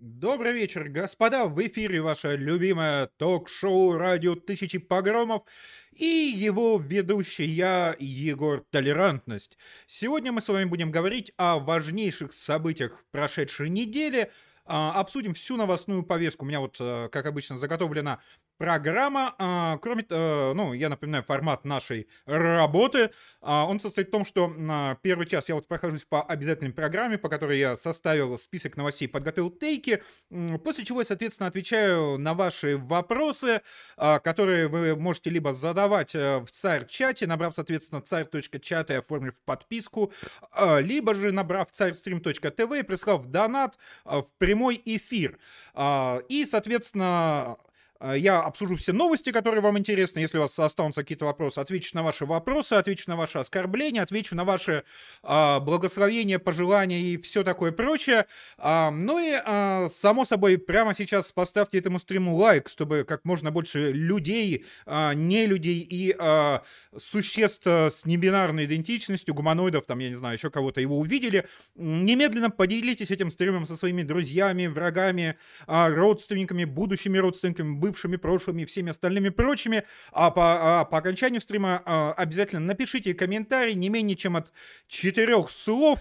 Добрый вечер, господа! В эфире ваше любимое ток-шоу «Радио Тысячи Погромов» и его ведущий я, Егор Толерантность. Сегодня мы с вами будем говорить о важнейших событиях прошедшей недели, обсудим всю новостную повестку. У меня вот, как обычно, заготовлена программа. Ну, я напоминаю, формат нашей работы. Он состоит в том, что первый час я вот прохожусь по обязательной программе, по которой я составил список новостей, подготовил тейки, после чего я, соответственно, отвечаю на ваши вопросы, которые вы можете либо задавать в царь-чате, набрав, соответственно, царь.чат и оформив подписку, либо же набрав царьстрим.тв и прислав донат в прямой эфир. И, соответственно, я обсужу все новости, которые вам интересны. Если у вас останутся какие-то вопросы, отвечу на ваши вопросы, отвечу на ваши оскорбления, отвечу на ваши благословения, пожелания и все такое прочее. Ну и, само собой, прямо сейчас поставьте этому стриму лайк, чтобы как можно больше людей, не людей и существ с небинарной идентичностью, гуманоидов, там, я не знаю, еще кого-то его увидели. Немедленно поделитесь этим стримом со своими друзьями, врагами, родственниками, будущими родственниками, бывшими, прошлыми и всеми остальными прочими. По окончанию стрима обязательно напишите комментарий не менее чем от 4 слов,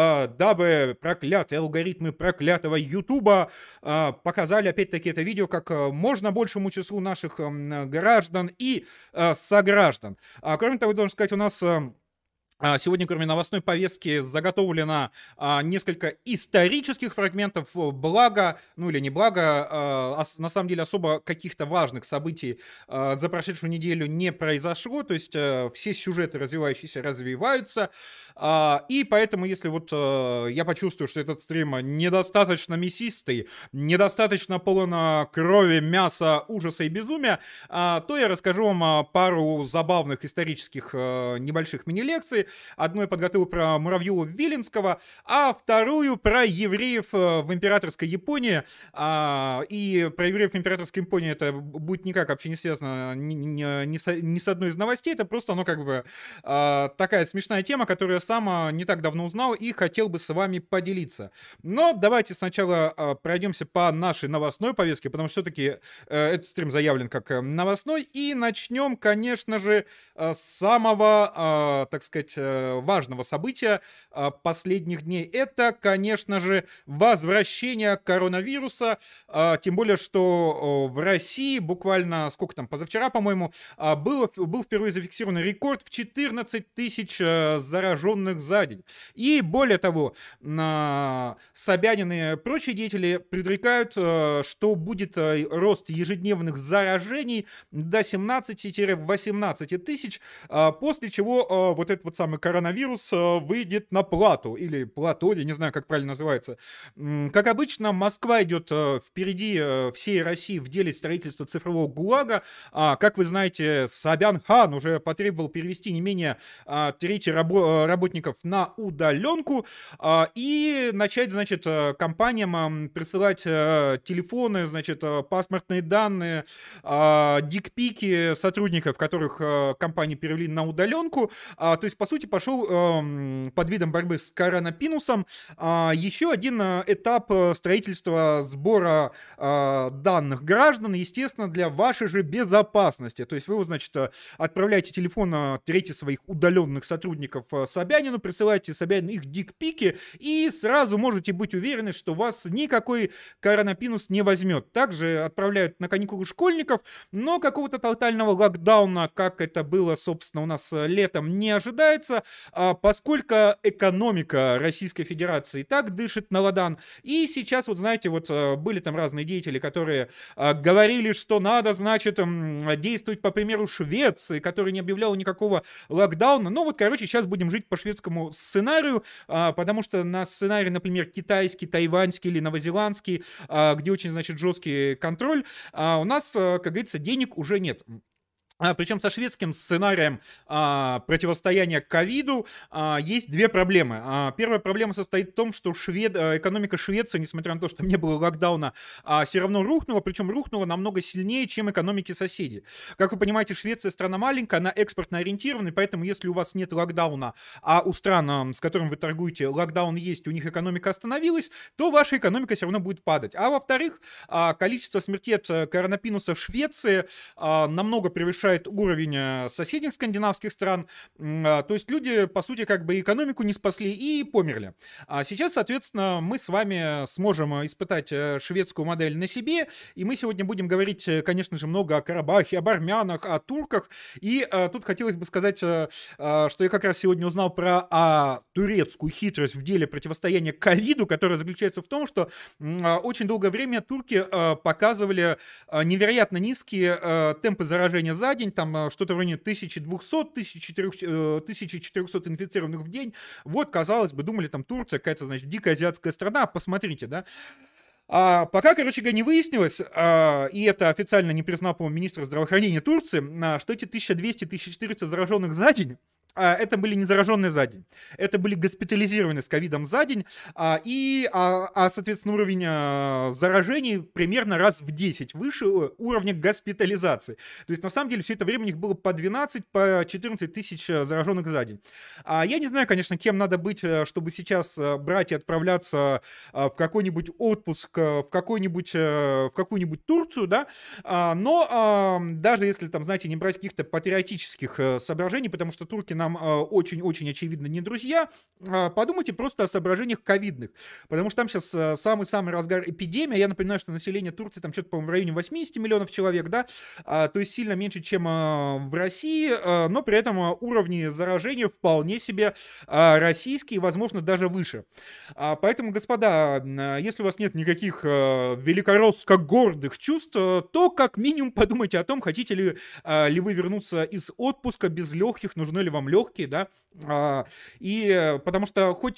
дабы проклятые алгоритмы проклятого Ютуба показали опять-таки это видео как можно большему числу наших граждан и сограждан. Кроме того, должен сказать, у нас сегодня, кроме новостной повестки, заготовлено несколько исторических фрагментов, благо, ну или не благо, на самом деле особо каких-то важных событий за прошедшую неделю не произошло, то есть все сюжеты развивающиеся развиваются, и поэтому, если вот я почувствую, что этот стрим недостаточно мясистый, недостаточно полон крови, мяса, ужаса и безумия, то я расскажу вам пару забавных исторических небольших мини-лекций. Одну я подготовил про Муравьева-Виленского, а вторую про евреев в императорской Японии. И про евреев в императорской Японии это будет никак вообще не связано ни с одной из новостей. Это просто, ну, как бы такая смешная тема, которую я сам не так давно узнал и хотел бы с вами поделиться. Но давайте сначала пройдемся по нашей новостной повестке, потому что все-таки этот стрим заявлен как новостной. И начнем, конечно же, с самого, так сказать, важного события последних дней. Это, конечно же, возвращение коронавируса. Тем более, что в России буквально, сколько там, позавчера, по-моему, был впервые зафиксирован рекорд в 14 тысяч зараженных за день. И более того, Собянин и прочие деятели предрекают, что будет рост ежедневных заражений до 17-18 тысяч, после чего вот этот вот самый коронавирус выйдет на плату, или плато, я не знаю, как правильно называется. Как обычно, Москва идет впереди всей России в деле строительства цифрового ГУЛАГа. Как вы знаете, Собян-хан уже потребовал перевести не менее трети работников на удаленку и начать, значит, компаниям присылать телефоны, значит, паспортные данные, дикпики сотрудников, которых компании перевели на удаленку. То есть, по сути, пошел под видом борьбы с коронапинусом еще один этап строительства сбора данных граждан, естественно, для вашей же безопасности. То есть вы, значит, отправляете телефон трети своих удаленных сотрудников Собянину, присылаете Собянину их дикпики и сразу можете быть уверены, что вас никакой коронапинус не возьмет. Также отправляют на каникулы школьников, но какого-то тотального локдауна, как это было, собственно, у нас летом, не ожидается, поскольку экономика Российской Федерации и так дышит на ладан. И сейчас, вот знаете, вот были там разные деятели, которые говорили, что надо, значит, действовать по примеру Швеции, которая не объявляла никакого локдауна. Ну вот, короче, сейчас будем жить по шведскому сценарию, потому что на сценарий, например, китайский, тайваньский или новозеландский, где очень, значит, жесткий контроль, у нас, как говорится, денег уже нет. Причем со шведским сценарием противостояния ковиду есть две проблемы. Первая проблема состоит в том, что экономика Швеции, несмотря на то, что не было локдауна, все равно рухнула, причем рухнула намного сильнее, чем экономики соседей. Как вы понимаете, Швеция страна маленькая, она экспортно ориентирована, и поэтому если у вас нет локдауна, а у стран, с которыми вы торгуете, локдаун есть, у них экономика остановилась, то ваша экономика все равно будет падать. А во-вторых, количество смертей от коронапинуса в Швеции намного превышает уровень соседних скандинавских стран. То есть люди, по сути, как бы экономику не спасли и померли. А сейчас, соответственно, мы с вами сможем испытать шведскую модель на себе, и мы сегодня будем говорить, конечно же, много о Карабахе, об армянах, о турках. И тут хотелось бы сказать, что я как раз сегодня узнал про турецкую хитрость в деле противостояния ковиду, которая заключается в том, что очень долгое время турки показывали невероятно низкие темпы заражения за день, там что-то в районе 1200-1400 инфицированных в день. Вот, казалось бы, думали, там Турция какая-то, значит, дикая азиатская страна, посмотрите, да. Пока, короче говоря, не выяснилось, и это официально не признал, по-моему, министр здравоохранения Турции, что эти 1200-1400 зараженных за день, это были не зараженные за день, это были госпитализированные с ковидом за день, соответственно, уровень заражений примерно раз в 10 выше уровня госпитализации. То есть, на самом деле, все это время у них было по 12, по 14 тысяч зараженных за день. Я не знаю, конечно, кем надо быть, чтобы сейчас брать и отправляться в какой-нибудь отпуск, в какую-нибудь Турцию, да, но даже если, там, знаете, не брать каких-то патриотических соображений, потому что турки нам очень-очень очевидно не друзья, подумайте просто о соображениях ковидных, потому что там сейчас самый-самый разгар эпидемии. Я напоминаю, что население Турции там что-то, по-моему, в районе 80 миллионов человек, да, то есть сильно меньше, чем в России, но при этом уровни заражения вполне себе российские, возможно, даже выше. Поэтому, господа, если у вас нет никаких великороссно гордых чувств, то как минимум подумайте о том, хотите ли вы вернуться из отпуска без легких, нужны ли вам легкие, да, и потому что хоть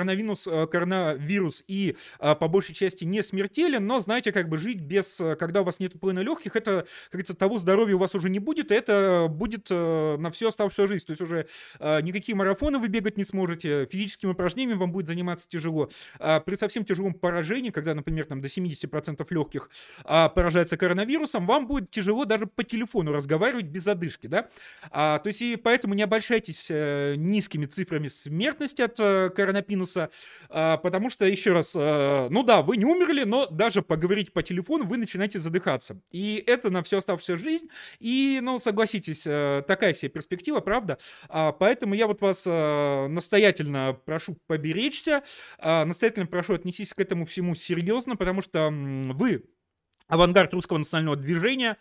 коронавирус и по большей части не смертелен, но, знаете, как бы жить без, когда у вас нет плена легких, это, как говорится, того здоровья у вас уже не будет, и это будет на всю оставшуюся жизнь, то есть уже никакие марафоны вы бегать не сможете, физическими упражнениями вам будет заниматься тяжело. При совсем тяжелом поражении, когда, например, там до 70% легких поражается коронавирусом, вам будет тяжело даже по телефону разговаривать без задышки, да, то есть и поэтому не обольщайтесь низкими цифрами смертности от коронапинуса, потому что, еще раз, ну да, вы не умерли, но даже поговорить по телефону вы начинаете задыхаться. И это на всю оставшуюся жизнь. И, ну, согласитесь, такая себе перспектива, правда? Поэтому я вот вас настоятельно прошу поберечься, настоятельно прошу отнестись к этому всему серьезно, потому что вы авангард русского национального движения,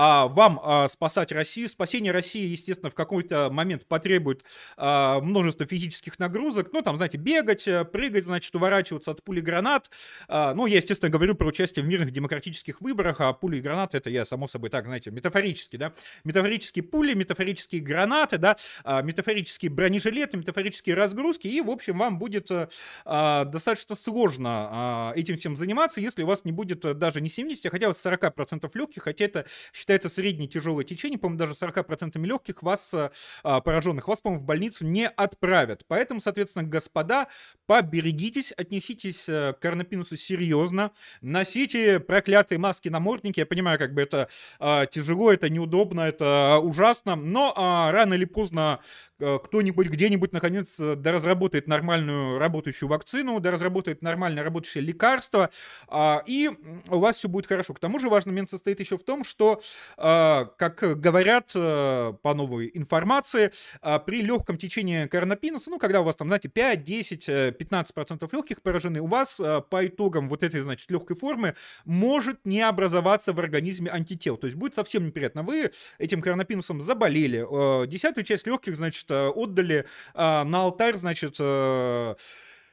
вам спасать Россию. Спасение России, естественно, в какой-то момент потребует множество физических нагрузок. Ну, там, знаете, бегать, прыгать, значит, уворачиваться от пули и гранат. Ну, я, естественно, говорю про участие в мирных демократических выборах, а пули и гранаты, это я, само собой, так, знаете, метафорически, да. Метафорические пули, метафорические гранаты, да, метафорические бронежилеты, метафорические разгрузки. И, в общем, вам будет достаточно сложно этим всем заниматься, если у вас не будет даже не 70, хотя бы 40% легких, хотя это считается среднее тяжелое течение, по-моему, даже 40% легких вас, пораженных, вас, по-моему, в больницу не отправят. Поэтому, соответственно, господа, поберегитесь, отнеситесь к коронапинусу серьезно, носите проклятые маски-намордники. Я понимаю, как бы это тяжело, это неудобно, это ужасно, но рано или поздно кто-нибудь где-нибудь наконец доразработает нормальную работающую вакцину, доразработает нормально работающее лекарство, и у вас все будет хорошо. К тому же важный момент состоит еще в том, что, как говорят по новой информации, при легком течении коронапинуса, ну, когда у вас там, знаете, 5, 10, 15% легких поражены, у вас по итогам вот этой, значит, легкой формы может не образоваться в организме антител. То есть будет совсем неприятно. Вы этим коронапинусом заболели, десятую часть легких, значит, отдали на алтарь, значит,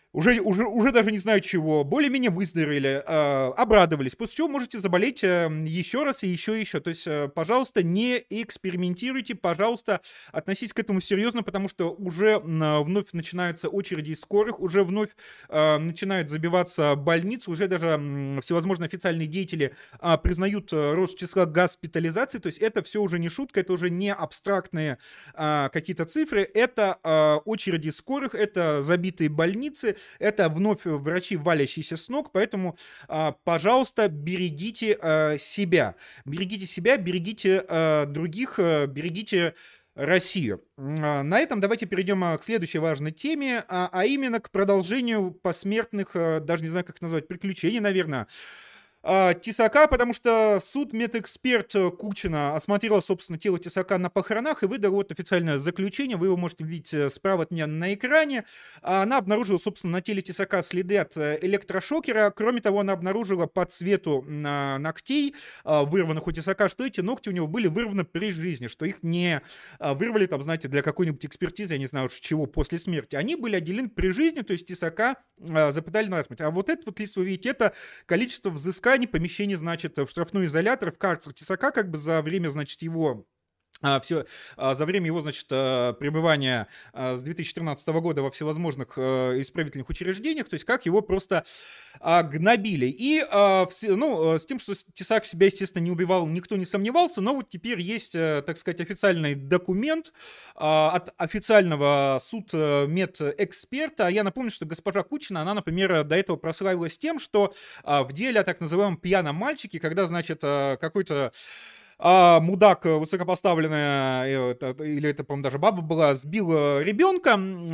уже даже не знаю чего, более-менее выздоровели, обрадовались, после чего можете заболеть еще раз и еще и еще. То есть, пожалуйста, не экспериментируйте, пожалуйста, относитесь к этому серьезно, потому что уже вновь начинаются очереди из скорых, уже вновь начинают забиваться больницы, уже даже всевозможные официальные деятели признают рост числа госпитализаций, то есть это все уже не шутка, это уже не абстрактные какие-то цифры, это очереди скорых, это забитые больницы, это вновь врачи, валящиеся с ног, поэтому, пожалуйста, берегите себя. Берегите себя, берегите других, берегите Россию. На этом давайте перейдем к следующей важной теме, а именно к продолжению посмертных, даже не знаю, как назвать, приключений, наверное, Тесака, потому что судмедэксперт Кучина осмотрел, собственно, тело Тесака на похоронах и выдал вот официальное заключение. Вы его можете видеть справа от меня на экране. Она обнаружила, собственно, на теле Тесака следы от электрошокера. Кроме того, она обнаружила по цвету ногтей, вырванных у Тесака, что эти ногти у него были вырваны при жизни, что их не вырвали, там, знаете, для какой-нибудь экспертизы, я не знаю уж чего, после смерти. Они были отделены при жизни, то есть Тесака запытали насмерть. А вот этот вот лист, вы видите, это количество взысканий, помещение, значит, в штрафной изолятор, в карцер Тесака, как бы за время, значит, его за время его, значит, пребывания с 2013 года во всевозможных исправительных учреждениях, то есть как его просто гнобили. И, с тем, что Тесак себя, естественно, не убивал, никто не сомневался, но вот теперь есть, так сказать, официальный документ от официального судмедэксперта. Я напомню, что госпожа Кучина, она, например, до этого прославилась тем, что в деле о так называемом пьяном мальчике, когда, значит, какой-то мудак высокопоставленная, или это, по-моему, даже баба была, сбила ребенка,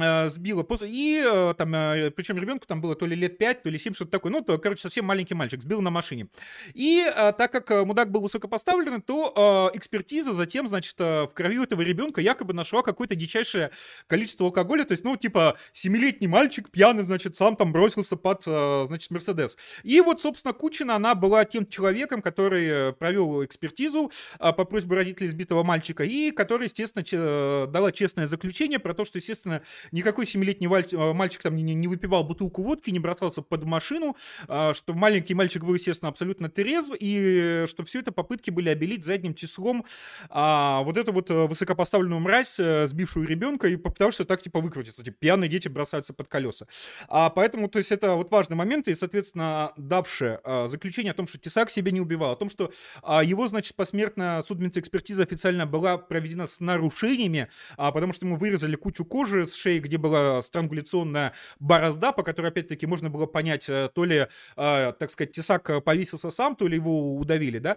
причем ребенку там было то ли лет 5, то ли 7, что-то такое, ну, то, короче, совсем маленький мальчик, сбил на машине. И так как мудак был высокопоставленный, то экспертиза затем, значит, в крови этого ребенка якобы нашла какое-то дичайшее количество алкоголя, то есть, ну, типа, 7-летний мальчик пьяный, значит, сам там бросился под, значит, Мерседес. И вот, собственно, Кучина, она была тем человеком, который провел экспертизу по просьбе родителей избитого мальчика, и которая, естественно, дала честное заключение про то, что, естественно, никакой 7-летний мальчик там не выпивал бутылку водки, не бросался под машину, что маленький мальчик был, естественно, абсолютно трезв, и что все это попытки были обелить задним числом вот эту вот высокопоставленную мразь, сбившую ребенка, и попытавшись так, типа, выкрутиться. Типа, пьяные дети бросаются под колеса. Поэтому, то есть, это вот важный момент, и, соответственно, давшее заключение о том, что Тесак себя не убивал, о том, что его, значит, посмертная судмедэкспертиза официально была проведена с нарушениями, потому что ему вырезали кучу кожи с шеи, где была странгуляционная борозда, по которой, опять-таки, можно было понять, то ли, так сказать, Тесак повесился сам, то ли его удавили, да.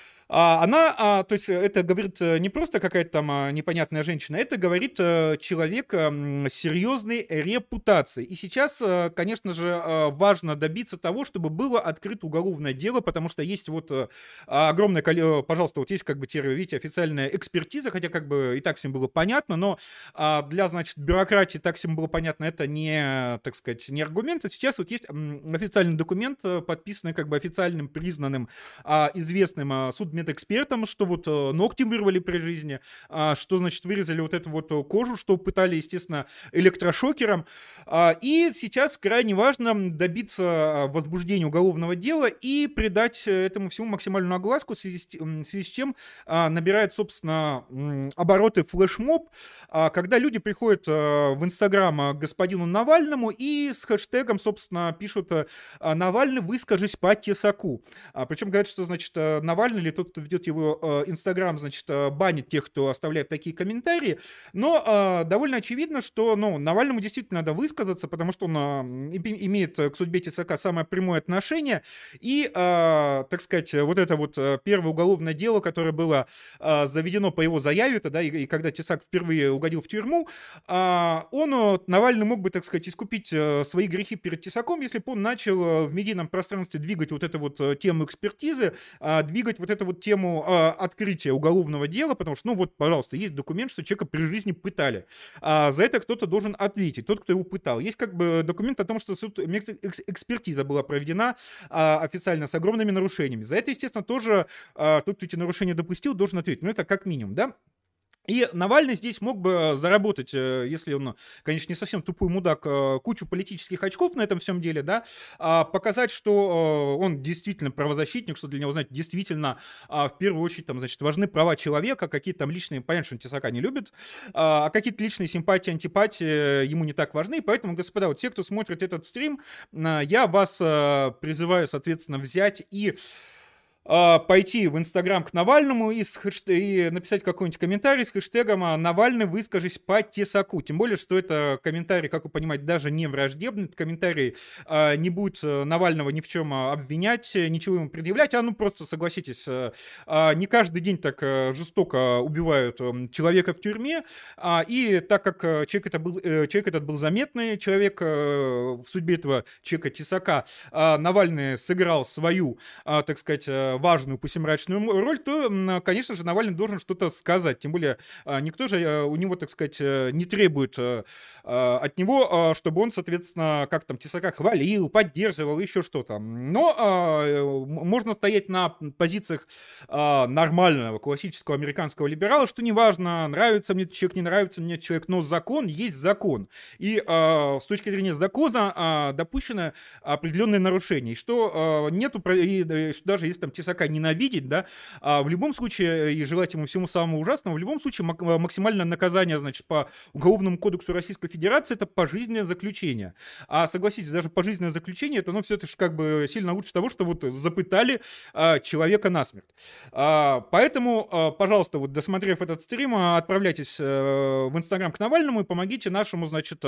То есть это говорит не просто какая-то там непонятная женщина, это говорит человек с серьезной репутацией. И сейчас, конечно же, важно добиться того, чтобы было открыто уголовное дело, потому что есть вот огромное количество, пожалуйста, вот есть как бы, видите, официальная экспертиза, хотя как бы и так всем было понятно, но для, значит, бюрократии так всем было понятно, это не, так сказать, не аргумент. А сейчас вот есть официальный документ, подписанный как бы официальным, признанным, известным судмедэкспертом, что вот ногти вырвали при жизни, что, значит, вырезали вот эту вот кожу, что пытали, естественно, электрошокером. И сейчас крайне важно добиться возбуждения уголовного дела и придать этому всему максимальную огласку, в связи с чем набирает, собственно, обороты флешмоб, когда люди приходят в Инстаграм к господину Навальному и с хэштегом, собственно, пишут «Навальный, выскажись по Тесаку». Причем говорят, что, значит, Навальный или тот, кто ведет его Инстаграм, значит, банит тех, кто оставляет такие комментарии. Но довольно очевидно, что, ну, Навальному действительно надо высказаться, потому что он имеет к судьбе Тесака самое прямое отношение. И, так сказать, вот это вот первое уголовное дело, которое было заведено по его заяве, тогда, и когда Тесак впервые угодил в тюрьму, Навальный мог бы, так сказать, искупить свои грехи перед Тесаком, если бы он начал в медийном пространстве двигать вот эту вот тему экспертизы, двигать вот эту вот тему открытия уголовного дела, потому что, ну вот, пожалуйста, есть документ, что человека при жизни пытали. За это кто-то должен ответить, тот, кто его пытал. Есть как бы документ о том, что экспертиза была проведена официально с огромными нарушениями. За это, естественно, тоже тот, кто эти нарушения допустил, должен ответить. Ну, это как минимум, да? И Навальный здесь мог бы заработать, если он, конечно, не совсем тупой мудак, кучу политических очков на этом всем деле, да, показать, что он действительно правозащитник, что для него, знаете, действительно в первую очередь там, значит, важны права человека, какие-то там личные, понятно, что он тесака не любит, а какие-то личные симпатии, антипатии ему не так важны, поэтому, господа, вот те, кто смотрит этот стрим, я вас призываю, соответственно, взять и пойти в Инстаграм к Навальному и написать какой-нибудь комментарий с хэштегом «Навальный, выскажись по тесаку». Тем более, что это комментарий, как вы понимаете, даже не враждебный. Этот комментарий не будет Навального ни в чем обвинять, ничего ему предъявлять. Ну просто согласитесь, не каждый день так жестоко убивают человека в тюрьме. И так как человек этот был заметный, человек в судьбе этого человека тесака, Навальный сыграл свою, так сказать, важную, пусть и мрачную роль, то, конечно же, Навальный должен что-то сказать. Тем более, никто же у него, так сказать, не требует от него, чтобы он, соответственно, как там тесака хвалил, поддерживал, еще что-то. Но можно стоять на позициях нормального, классического американского либерала, что неважно, нравится мне этот человек, не нравится мне этот человек, но закон есть закон. И с точки зрения закона допущено определенные нарушения. И что нету, и что даже если там тесака ненавидеть, да, в любом случае, и желать ему всему самому ужасному, в любом случае максимальное наказание, значит, по Уголовному кодексу Российской Федерации это пожизненное заключение. А согласитесь, даже пожизненное заключение, это, ну, все-таки как бы сильно лучше того, что вот запытали человека насмерть. Поэтому, пожалуйста, вот досмотрев этот стрим, отправляйтесь в Инстаграм к Навальному и помогите нашему, значит,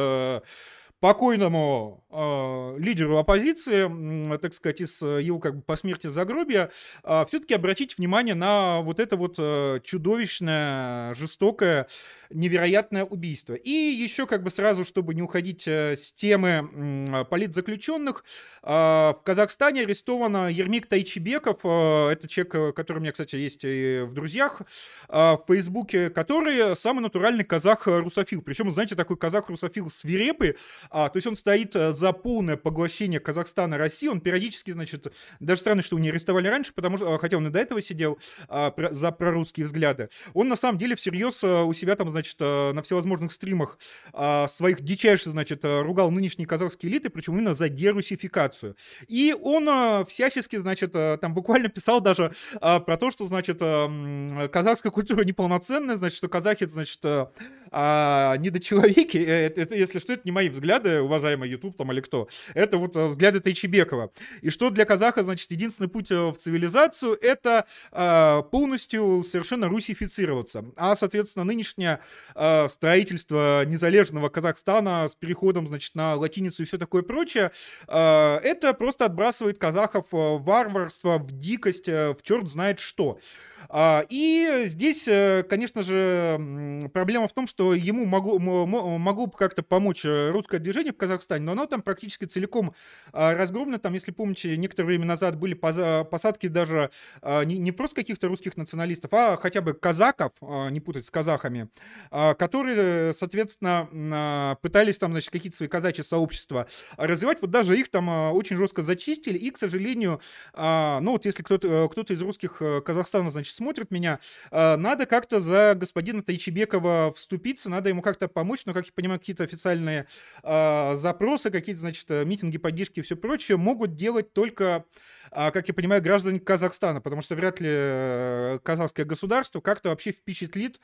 покойному лидеру оппозиции, так сказать, из его как бы посмертия загробия, все-таки обратить внимание на вот это вот чудовищное, жестокое, невероятное убийство. И еще как бы сразу, чтобы не уходить с темы политзаключенных, в Казахстане арестован Ермек Тайчибеков, это человек, который у меня, кстати, есть и в друзьях в Фейсбуке, который самый натуральный казах-русофил. Причем, знаете, такой казах-русофил свирепый. То есть он стоит за полное поглощение Казахстана России. Он периодически, значит, даже странно, что его не арестовали раньше, потому что, хотя он и до этого сидел за прорусские взгляды, он на самом деле всерьез у себя там, значит, на всевозможных стримах своих дичайших, значит, ругал нынешние казахские элиты, причем именно за дерусификацию. И он всячески, значит, там буквально писал даже про то, что, значит, казахская культура неполноценная, значит, что казахи, значит, недочеловеки. Это, если что, это не мои взгляды, уважаемый YouTube там или кто. Это вот взгляды Тайчибекова. И что для казаха, значит, единственный путь в цивилизацию — это полностью совершенно русифицироваться. А, соответственно, нынешнее строительство незалежного Казахстана с переходом, значит, на латиницу и все такое прочее, это просто отбрасывает казахов в варварство, в дикость, в черт знает что. И здесь, конечно же, проблема в том, что ему могло бы как-то помочь русское движение в Казахстане, но оно там практически целиком разгромлено. Там, если помните, некоторое время назад были посадки даже не просто каких-то русских националистов, а хотя бы казаков, не путать с казахами, которые, соответственно, пытались там, значит, какие-то свои казачьи сообщества развивать. Вот даже их там очень жестко зачистили. И, к сожалению, ну вот если кто-то из русских Казахстана, значит, смотрит меня, надо как-то за господина Тайчибекова вступиться, надо ему как-то помочь, но, как я понимаю, какие-то официальные запросы, какие-то, значит, митинги, поддержки и все прочее могут делать только, как я понимаю, граждане Казахстана, потому что вряд ли казахское государство как-то вообще впечатлят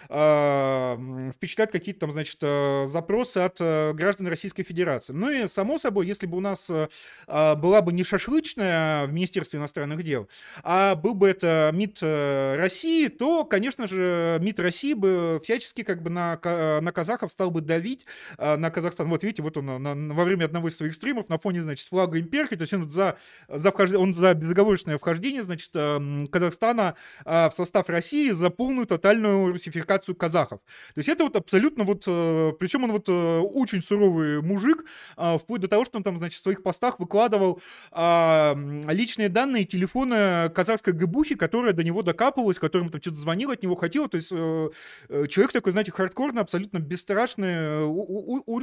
какие-то там, значит, запросы от граждан Российской Федерации. Ну и, само собой, если бы у нас была бы не шашлычная в Министерстве иностранных дел, а был бы это МИД России, то, конечно же, МИД России бы всячески как бы на казахов стал бы давить на Казахстан. Вот видите, вот он во время одного из своих стримов на фоне, значит, флага империи, то есть он за безоговорочное вхождение, значит, Казахстана в состав России, за полную тотальную русификацию казахов. То есть это вот абсолютно вот, причем он вот очень суровый мужик, вплоть до того, что он там, значит, в своих постах выкладывал личные данные телефона казахской ГБУхи, которая до него докапывалась, которому там что-то звонила, от него хотела. То есть человек такой, знаете, хардкорный, абсолютно бесстрашный, очень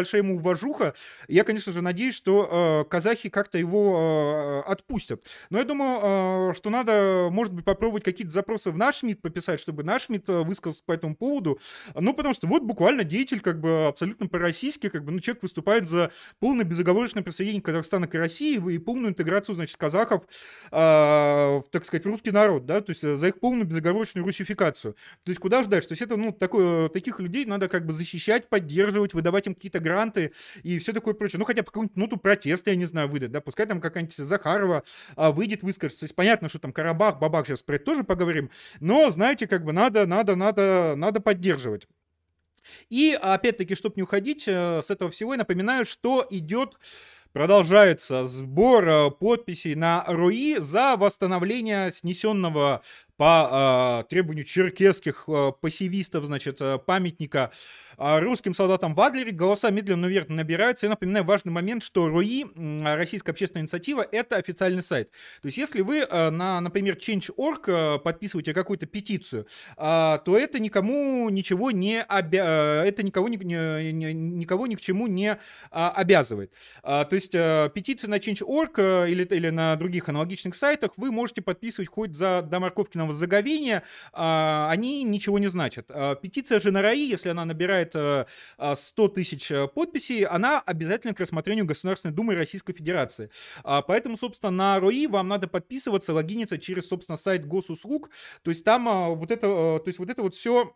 большая ему уважуха. Я, конечно же, надеюсь, что казахи как-то его отпустят. Но я думаю, что надо, может быть, попробовать какие-то запросы в наш МИД пописать, чтобы наш МИД высказался по этому поводу. Ну, потому что вот буквально деятель как бы абсолютно пророссийский, как бы, ну, человек выступает за полное безоговорочное присоединение Казахстана к России и полную интеграцию, значит, казахов, так сказать, в русский народ, да, то есть за их полную безоговорочную русификацию. То есть куда ждать? То есть это, ну, таких людей надо как бы защищать, поддерживать, выдавать им какие-то гранты и все такое прочее. Ну, хотя бы какую-нибудь ноту протеста, я не знаю, выдать, да, пускай там какая-нибудь Захарова выйдет, выскажется. То есть понятно, что там Карабах, Бабах, сейчас про это тоже поговорим, но, знаете, как бы надо поддерживать. И, опять-таки, чтобы не уходить с этого всего, я напоминаю, что продолжается сбор подписей на РОИ за восстановление снесенного по требованию черкесских пассивистов, значит, памятника русским солдатам в Адлере. Голоса медленно, но верно набираются. Я напоминаю важный момент, что РОИ, Российская общественная инициатива, это официальный сайт. То есть если вы например, Change.org подписываете какую-то петицию, то это никому ничего это никого ни к чему не обязывает. То есть петиции на Change.org или на других аналогичных сайтах вы можете подписывать хоть до морковкиного заговения, они ничего не значат. Петиция же на РАИ, если она набирает 100 тысяч подписей, она обязательно к рассмотрению Государственной Думы Российской Федерации. Поэтому, собственно, на РОИ вам надо подписываться, логиниться через, собственно, сайт госуслуг. То есть там вот это все...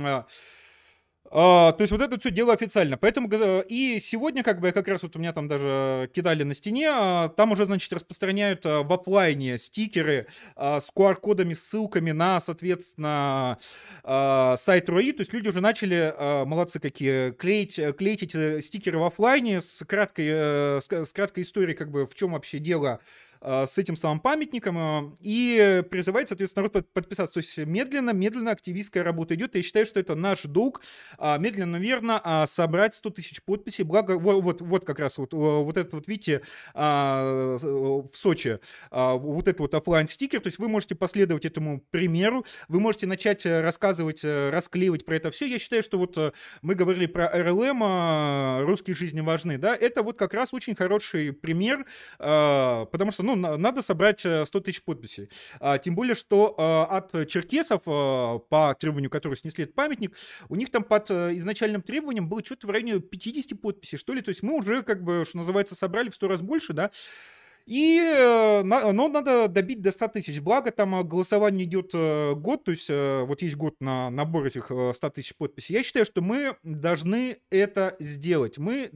То есть вот это все дело официально. Поэтому и сегодня как бы как раз вот у меня там даже кидали на стене, там уже, значит, распространяют в офлайне стикеры с QR-кодами, ссылками на, соответственно, сайт РОИ. То есть люди уже начали, молодцы какие, клеить эти стикеры в офлайне с краткой историей, как бы в чем вообще дело с этим самым памятником, и призывает, соответственно, народ подписаться. То есть медленно активистская работа идет. Я считаю, что это наш долг медленно, верно собрать 100 тысяч подписей. Благо, вот как раз вот этот вот, видите, в Сочи, вот этот вот офлайн стикер. То есть вы можете последовать этому примеру, вы можете начать рассказывать, расклеивать про это все. Я считаю, что вот мы говорили про РЛМ, русские жизни важны, да, это вот как раз очень хороший пример, потому что, ну, надо собрать 100 тысяч подписей. Тем более, что от черкесов, по требованию которых снесли этот памятник, у них там под изначальным требованием было что-то в районе 50 подписей, что ли. То есть мы уже, как бы, что называется, собрали в 100 раз больше, да. Но надо добить до 100 тысяч. Благо, там голосование идет год, то есть вот есть год на набор этих 100 тысяч подписей. Я считаю, что мы должны это сделать.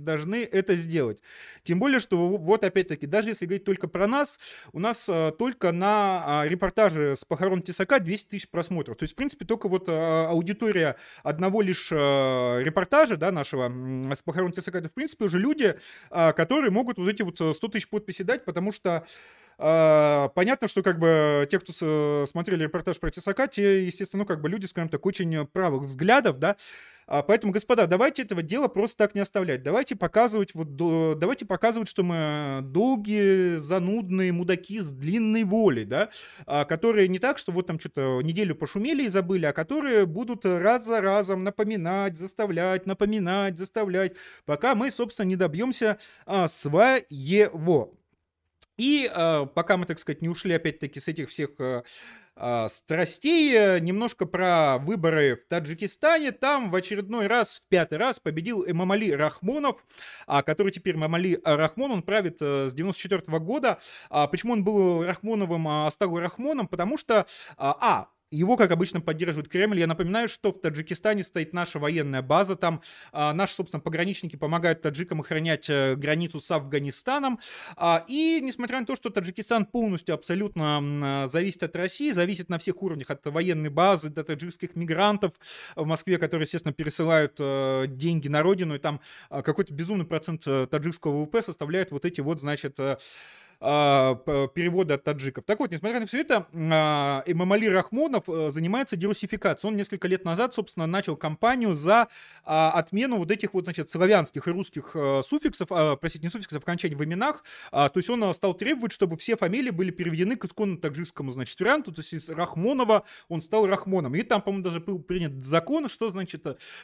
Тем более, что вот опять-таки, даже если говорить только про нас, у нас только на репортаже с похорон Тесака 200 тысяч просмотров. То есть, в принципе, только вот аудитория одного лишь репортажа, да, нашего с похорон Тесака, это, в принципе, уже люди, которые могут вот эти вот 100 тысяч подписей дать, потому что понятно, что как бы те, кто смотрели репортаж про Тесака, те, естественно, ну, как бы люди, скажем так, очень правых взглядов, да. Поэтому, господа, давайте этого дела просто так не оставлять. Давайте показывать, что мы долгие, занудные мудаки с длинной волей, да, которые не так, что вот там что-то неделю пошумели и забыли, а которые будут раз за разом напоминать, заставлять, пока мы, собственно, не добьемся своего. И пока мы, так сказать, не ушли опять-таки с этих всех страстей, немножко про выборы в Таджикистане. Там в очередной раз, в 5-й раз победил Эмомали Рахмонов, который теперь Эмомали Рахмон, он правит с 94 года. Почему он был Рахмоновым, а стал Рахмоном? Потому что, его, как обычно, поддерживает Кремль. Я напоминаю, что в Таджикистане стоит наша военная база. Там наши, собственно, пограничники помогают таджикам охранять границу с Афганистаном. И несмотря на то, что Таджикистан полностью, абсолютно зависит от России, зависит на всех уровнях, от военной базы до таджикских мигрантов в Москве, которые, естественно, пересылают деньги на родину. И там какой-то безумный процент таджикского ВВП составляет вот эти вот, значит, переводы от таджиков. Так вот, несмотря на все это, Эмомали Рахмонов занимается дерусификацией. Он несколько лет назад, собственно, начал кампанию за отмену вот этих вот, значит, славянских и русских суффиксов, не суффиксов, окончаний в именах. То есть он стал требовать, чтобы все фамилии были переведены к исконно таджикскому, значит, варианту. То есть из Рахмонова он стал Рахмоном. И там, по-моему, даже был принят закон, что, значит,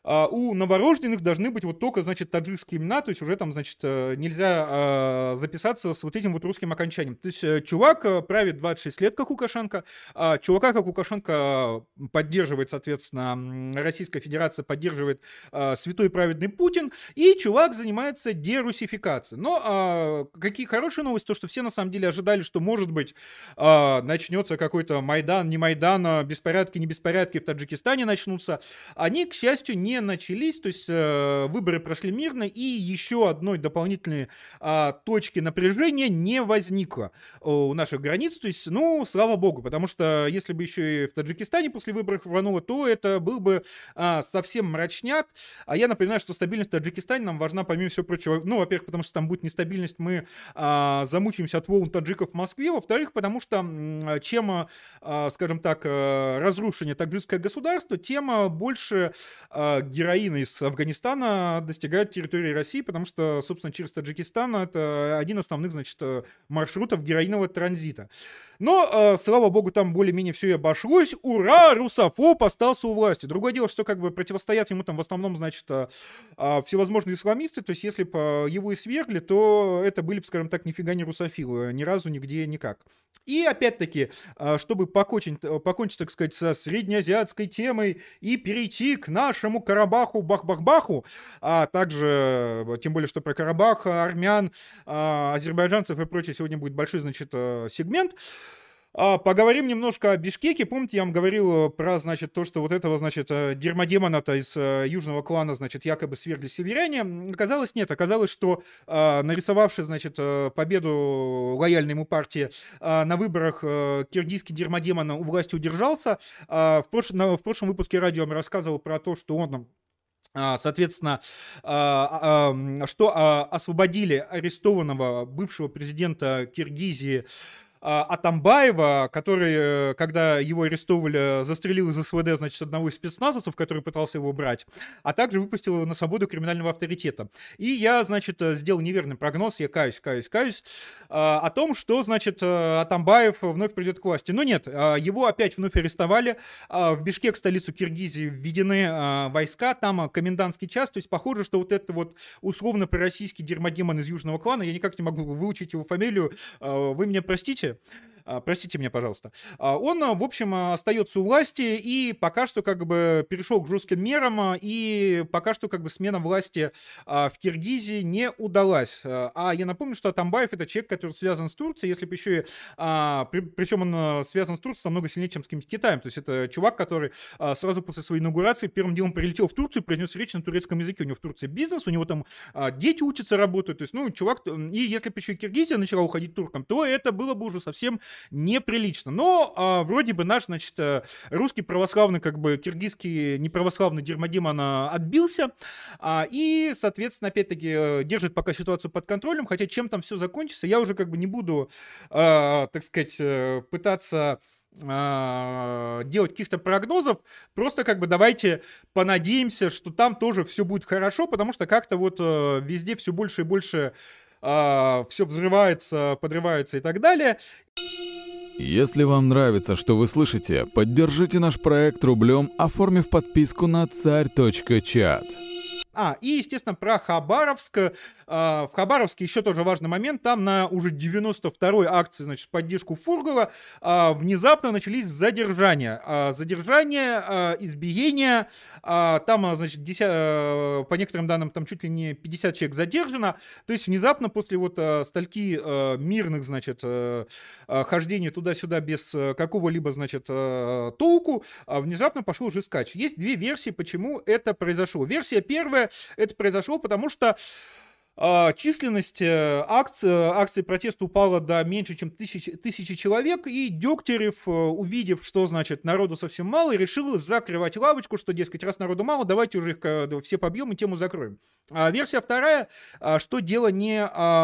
у новорожденных должны быть вот только, значит, таджикские имена, то есть уже там, значит, нельзя записаться с вот этим вот русским окончанием. То есть чувак правит 26 лет, как Лукашенко, чувака, как Лукашенко, поддерживает, соответственно, Российская Федерация, поддерживает святой праведный Путин, и чувак занимается дерусификацией. Но какие хорошие новости, то, что все на самом деле ожидали, что, может быть, начнется какой-то Майдан, не Майдан, беспорядки, не беспорядки в Таджикистане начнутся. Они, к счастью, не начались, то есть выборы прошли мирно, и еще одной дополнительной точки напряжения не возникло у наших границ. То есть, ну, слава богу, потому что если бы еще и в Таджикистане после выборов рвануло, то это был бы совсем мрачняк. А я напоминаю, что стабильность в Таджикистане нам важна, помимо всего прочего. Ну, во-первых, потому что там будет нестабильность, мы замучаемся от волн таджиков в Москве. Во-вторых, потому что чем, скажем так, разрушение таджикское государство, тем больше героина из Афганистана достигают территории России, потому что, собственно, через Таджикистан это один из основных, значит, маршрутов героинового транзита. Но, слава богу, там более-менее все и обошлось. Ура! Русофоб остался у власти. Другое дело, что как бы противостоят ему там в основном, значит, всевозможные исламисты. То есть, если бы его и свергли, то это были бы, скажем так, нифига не русофилы. Ни разу, нигде, никак. И опять-таки, чтобы покончить, так сказать, со среднеазиатской темой и перейти к нашему Карабаху, Бах-Бах-Баху, а также, тем более, что про Карабах, армян, азербайджанцев и прочее сегодня будет большой, значит, сегмент. Поговорим немножко о Бишкеке. Помните, я вам говорил про, значит, то, что вот этого, значит, дерьмодемона-то из южного клана, значит, якобы свергли северяне. Оказалось, нет. Оказалось, что нарисовавший, значит, победу лояльной ему партии на выборах киргизский дерьмодемон у власти удержался. В прошлом выпуске радио я вам рассказывал про то, что он... Соответственно, что освободили арестованного бывшего президента Киргизии Атамбаева, который, когда его арестовывали, застрелил из СВД, значит, одного из спецназовцев, который пытался его брать, а также выпустил его на свободу криминального авторитета. И я, значит, сделал неверный прогноз, я каюсь, о том, что, значит, Атамбаев вновь придет к власти. Но нет, его опять вновь арестовали. В Бишкек, столицу Киргизии, введены войска, там комендантский час, то есть похоже, что вот это вот условно пророссийский дерьмодемон из южного клана, я никак не могу выучить его фамилию, вы меня простите, простите меня, пожалуйста. Он, в общем, остается у власти и пока что как бы перешел к жестким мерам, и пока что как бы смена власти в Киргизии не удалась. А я напомню, что Атамбаев — это человек, который связан с Турцией, если бы еще и... Причем он связан с Турцией намного сильнее, чем с каким-то Китаем. То есть это чувак, который сразу после своей инаугурации первым делом прилетел в Турцию, произнес речь на турецком языке. У него в Турции бизнес, у него там дети учатся, работают. То есть, ну, чувак... И если бы еще и Киргизия начала уходить туркам, то это было бы уже совсем неприлично. Но вроде бы наш, значит, русский православный, как бы киргизский неправославный дерьмодемон отбился. И, соответственно, опять-таки держит пока ситуацию под контролем. Хотя чем там все закончится, я уже как бы не буду, так сказать, пытаться делать каких-то прогнозов, просто как бы давайте понадеемся, что там тоже все будет хорошо, потому что как-то вот везде все больше и больше все взрывается, подрывается и так далее. Если вам нравится, что вы слышите, поддержите наш проект рублем, оформив подписку на царь.чат. И, естественно, про Хабаровск. В Хабаровске еще тоже важный момент. Там на уже 92-й акции, значит, в поддержку Фургала внезапно начались задержания. Задержания, избиения. Там, значит, по некоторым данным, там чуть ли не 50 человек задержано. То есть внезапно после вот стольки мирных, значит, хождений туда-сюда без какого-либо, значит, толку, внезапно пошел уже скач. Есть две версии, почему это произошло. Версия первая. Это произошло, потому что численность акций протеста упала до меньше, чем тысячи человек, и Дегтярев, увидев, что, значит, народу совсем мало, решил закрывать лавочку, что, дескать, раз народу мало, давайте уже их все побьем и тему закроем. Версия вторая, что дело не...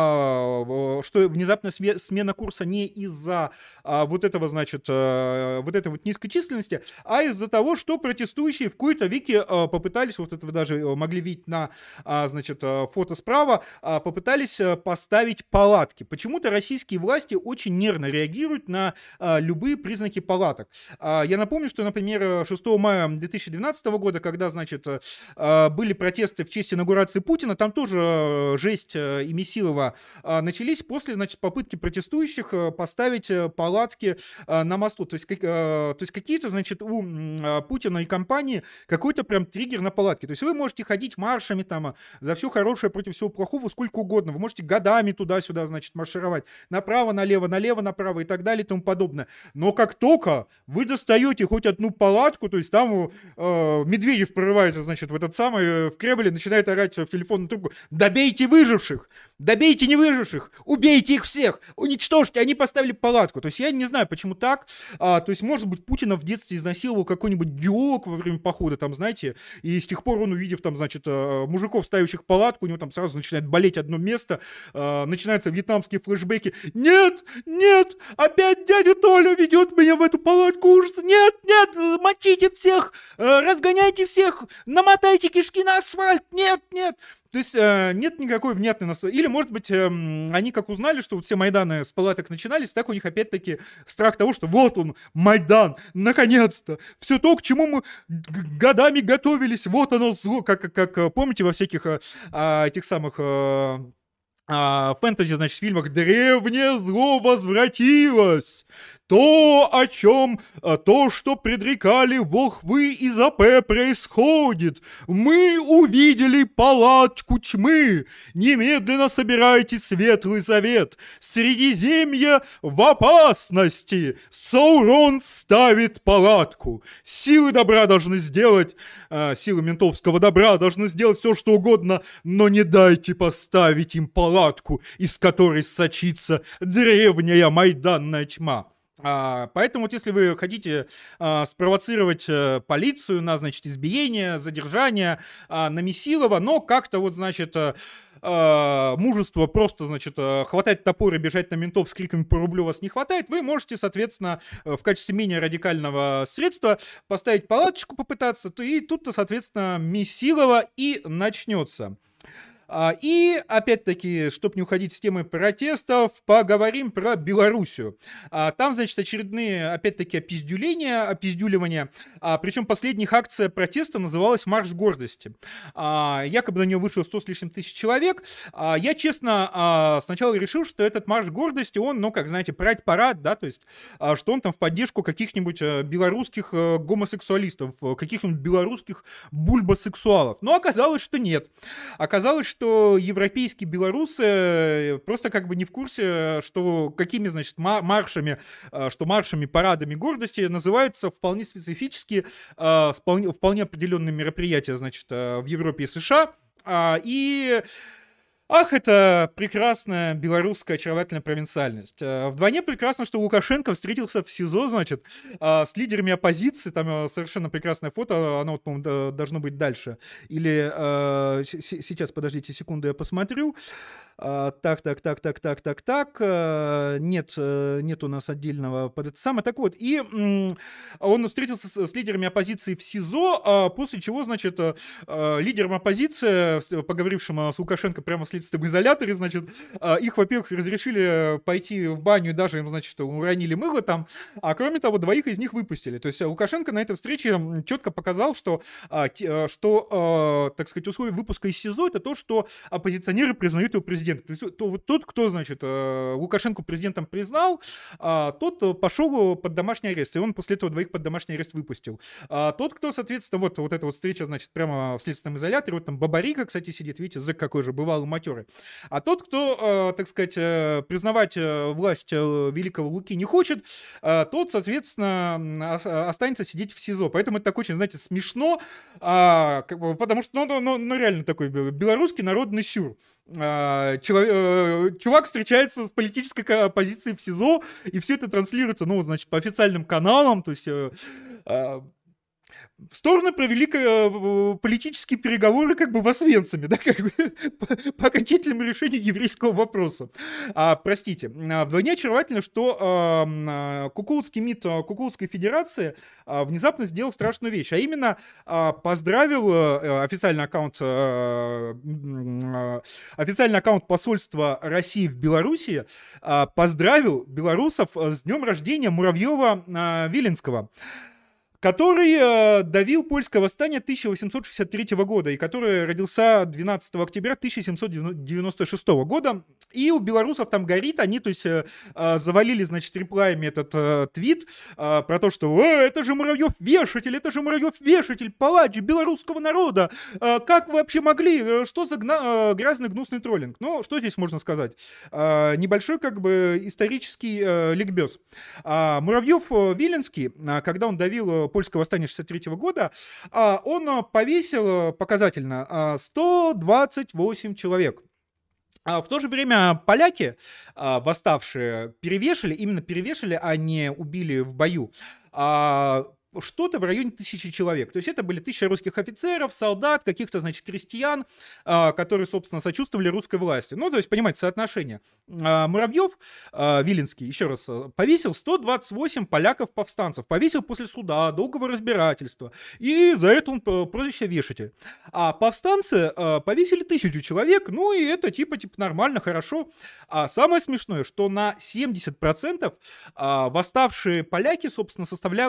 что внезапная смена курса не из-за вот этого, значит, вот этой вот низкой численности, а из-за того, что протестующие в кои-то веки попытались, вот это вы даже могли видеть на, значит, фото справа, снова попытались поставить палатки. Почему-то российские власти очень нервно реагируют на любые признаки палаток. Я напомню, что, например, 6 мая 2012 года, когда, значит, были протесты в честь инаугурации Путина, там тоже жесть и месилово начались после, значит, попытки протестующих поставить палатки на мосту. То есть какие-то, значит, у Путина и компании какой-то прям триггер на палатке. То есть вы можете ходить маршами там за все хорошее против всего плохого сколько угодно. Вы можете годами туда-сюда, значит, маршировать. Направо, налево, налево, направо и так далее и тому подобное. Но как только вы достаете хоть одну палатку, то есть там Медведев прорывается, значит, в этот самый, в Кремле, начинает орать в телефонную трубку: добейте выживших, добейте невыживших, убейте их всех, уничтожьте, они поставили палатку. То есть я не знаю, почему так. То есть, может быть, Путина в детстве изнасиловал какой-нибудь геолог во время похода, там, знаете, и с тех пор он, увидев там, значит, мужиков, ставящих палатку, у него там сразу начинает болеть одно место, начинаются вьетнамские флешбеки. Нет, нет, опять дядя Толя ведет меня в эту палатку ужаса. Нет, нет, мочите всех, разгоняйте всех, намотайте кишки на асфальт. Нет, нет. То есть нет никакой внятной настройки. Или, может быть, они как узнали, что вот все Майданы с палаток начинались, так у них опять-таки страх того, что вот он, Майдан, наконец-то. Все то, к чему мы годами готовились, вот оно зло. Как помните во всяких этих самых... фэнтези, значит, в фильмах «Древнее зло возвратилось». То, что предрекали волхвы из АП, происходит. Мы увидели палатку тьмы. Немедленно собирайте светлый завет. Средиземье в опасности. Саурон ставит палатку. Силы добра должны сделать, силы ментовского добра должны сделать все, что угодно, но не дайте поставить им палатку, из которой сочится древняя майданная тьма. Поэтому вот если вы хотите спровоцировать полицию на, значит, избиение, задержание, на Месилова, но как-то вот, значит, мужества просто, значит, хватать топор и бежать на ментов с криками «по рублю» вас не хватает, вы можете, соответственно, в качестве менее радикального средства поставить палаточку, попытаться, и тут-то, соответственно, Месилова и начнется. И, опять-таки, чтобы не уходить с темы протестов, поговорим про Белоруссию. Там, значит, очередные, опять-таки, опиздюливания. Причем последняя их акция протеста называлась «Марш гордости». Якобы на нее вышло 100 с лишним тысяч человек. Я, честно, сначала решил, что этот «Марш гордости», он, ну, как, знаете, парад, да, то есть, что он там в поддержку каких-нибудь белорусских гомосексуалистов, каких-нибудь белорусских бульбосексуалов. Но оказалось, что нет. Оказалось, что европейские белорусы просто как бы не в курсе, что какими, значит, маршами, парадами гордости называются вполне специфические, вполне определенные мероприятия, значит, в Европе и США. Ах, это прекрасная белорусская очаровательная провинциальность. Вдвойне прекрасно, что Лукашенко встретился в СИЗО, значит, с лидерами оппозиции. Там совершенно прекрасное фото, оно, по-моему, должно быть дальше. Или сейчас, подождите секунду, я посмотрю. Так. Нет у нас отдельного под это самое. Так вот, и он встретился с лидерами оппозиции в СИЗО, после чего, значит, лидерам оппозиции, поговорившим с Лукашенко прямо в следственном изоляторе, значит, их, во-первых, разрешили пойти в баню, и даже им, значит, уронили мыло там, а кроме того, двоих из них выпустили. То есть Лукашенко на этой встрече четко показал, что так сказать, условие выпуска из СИЗО — это то, что оппозиционеры признают его президентом. То есть тот, кто, значит, Лукашенко президентом признал, тот пошел под домашний арест, и он после этого двоих под домашний арест выпустил. Тот, кто, соответственно, вот эта вот встреча, значит, прямо в следственном изоляторе, вот там Бабарика, кстати, сидит, видите, зэк какой же, бывалый матерый. А тот, кто, так сказать, признавать власть великого Луки не хочет, тот, соответственно, останется сидеть в СИЗО. Поэтому это так очень, знаете, смешно, потому что, ну, реально такой белорусский народный сюр. Чувак встречается с политической оппозицией в СИЗО, и все это транслируется, ну, значит, по официальным каналам, то есть стороны провели политические переговоры как бы в Освенциме, да, как бы, по окончательному решению еврейского вопроса. Простите, вдвойне очаровательно, что кукулский МИД Кукулской Федерации внезапно сделал страшную вещь, а именно поздравил официальный аккаунт посольства России в Беларуси, поздравил белорусов с днем рождения Муравьева-Виленского, который давил польское восстание 1863 года и который родился 12 октября 1796 года. И у белорусов там горит, они, то есть, завалили, значит, реплаями этот твит про то, что это же Муравьев-вешатель, палач белорусского народа, как вы вообще могли, что за грязный гнусный троллинг? Ну, что здесь можно сказать? Небольшой, как бы, исторический ликбез. Муравьев-Виленский, когда он давил польское восстание 1963 года, он повесил показательно 128 человек. В то же время поляки, восставшие, именно перевешали, а не убили в бою, что-то в районе 1000 человек. То есть это были 1000 русских офицеров, солдат, каких-то, значит, крестьян, которые, собственно, сочувствовали русской власти. Ну, то есть, понимаете, соотношение. Муравьев, Виленский, еще раз, повесил 128 поляков-повстанцев. Повесил после суда, долгого разбирательства. И за это он прозвище вешатель. А повстанцы повесили 1000 человек. Ну, и это типа нормально, хорошо. А самое смешное, что на 70% восставшие поляки, собственно,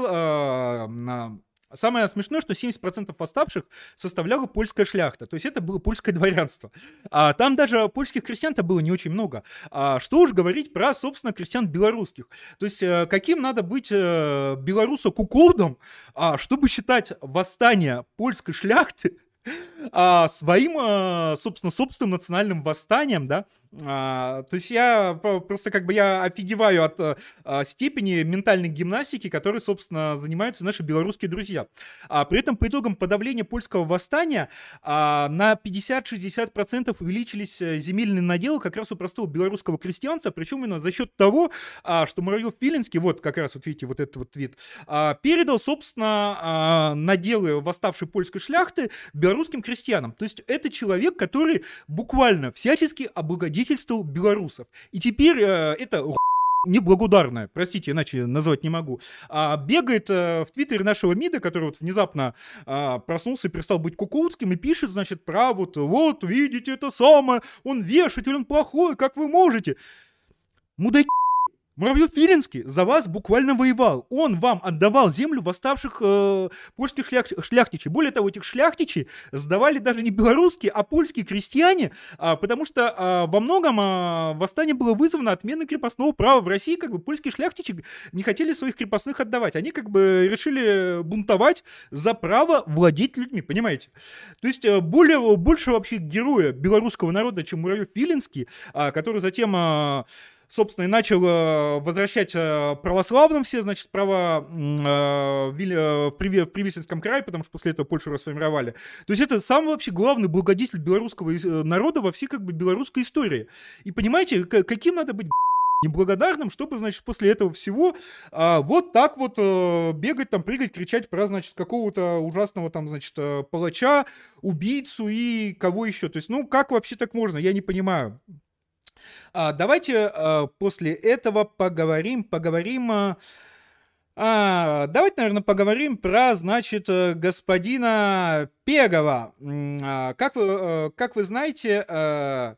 Самое смешное, что 70% восставших составляла польская шляхта, то есть это было польское дворянство. Там даже польских крестьян-то было не очень много. Что уж говорить про, собственно, крестьян белорусских. То есть каким надо быть белорусо-куколдом, чтобы считать восстание польской шляхты своим, собственно, собственным национальным восстанием, да. То есть я просто как бы я офигеваю от степени ментальной гимнастики, которой, собственно, занимаются наши белорусские друзья. При этом по итогам подавления польского восстания на 50-60% увеличились земельные наделы как раз у простого белорусского крестьянства, причем именно за счет того, что Муравьев-Виленский, вот как раз вот видите вот этот вот твит, передал, собственно, наделы восставшей польской шляхты белорусским крестьянам. То есть это человек, который буквально всячески облагодетельствовал белорусов. И теперь это неблагодарное, простите, иначе назвать не могу, бегает в твиттере нашего МИДа, который вот внезапно проснулся и перестал быть кукутским, и пишет, значит, про вот видите, это самое, он вешатель, он плохой, как вы можете. Мудаки. Муравьев-Виленский за вас буквально воевал. Он вам отдавал землю восставших польских шляхтичей. Более того, этих шляхтичей сдавали даже не белорусские, а польские крестьяне, потому что во многом восстание было вызвано отменой крепостного права. В России как бы польские шляхтичи не хотели своих крепостных отдавать. Они как бы решили бунтовать за право владеть людьми, понимаете? То есть больше вообще героя белорусского народа, чем Муравьев-Виленский, который затем... собственно, и начал возвращать православным все, значит, права в Привесенском крае, потому что после этого Польшу расформировали. То есть это самый вообще главный благодетель белорусского народа во всей как бы белорусской истории. И понимаете, каким надо быть неблагодарным, чтобы, значит, после этого всего вот так вот бегать, там, прыгать, кричать про, значит, какого-то ужасного, там, значит, палача, убийцу и кого еще. То есть, ну, как вообще так можно? Я не понимаю. Давайте после этого поговорим. Давайте, наверное, поговорим про, значит, господина Пегова. Как вы знаете...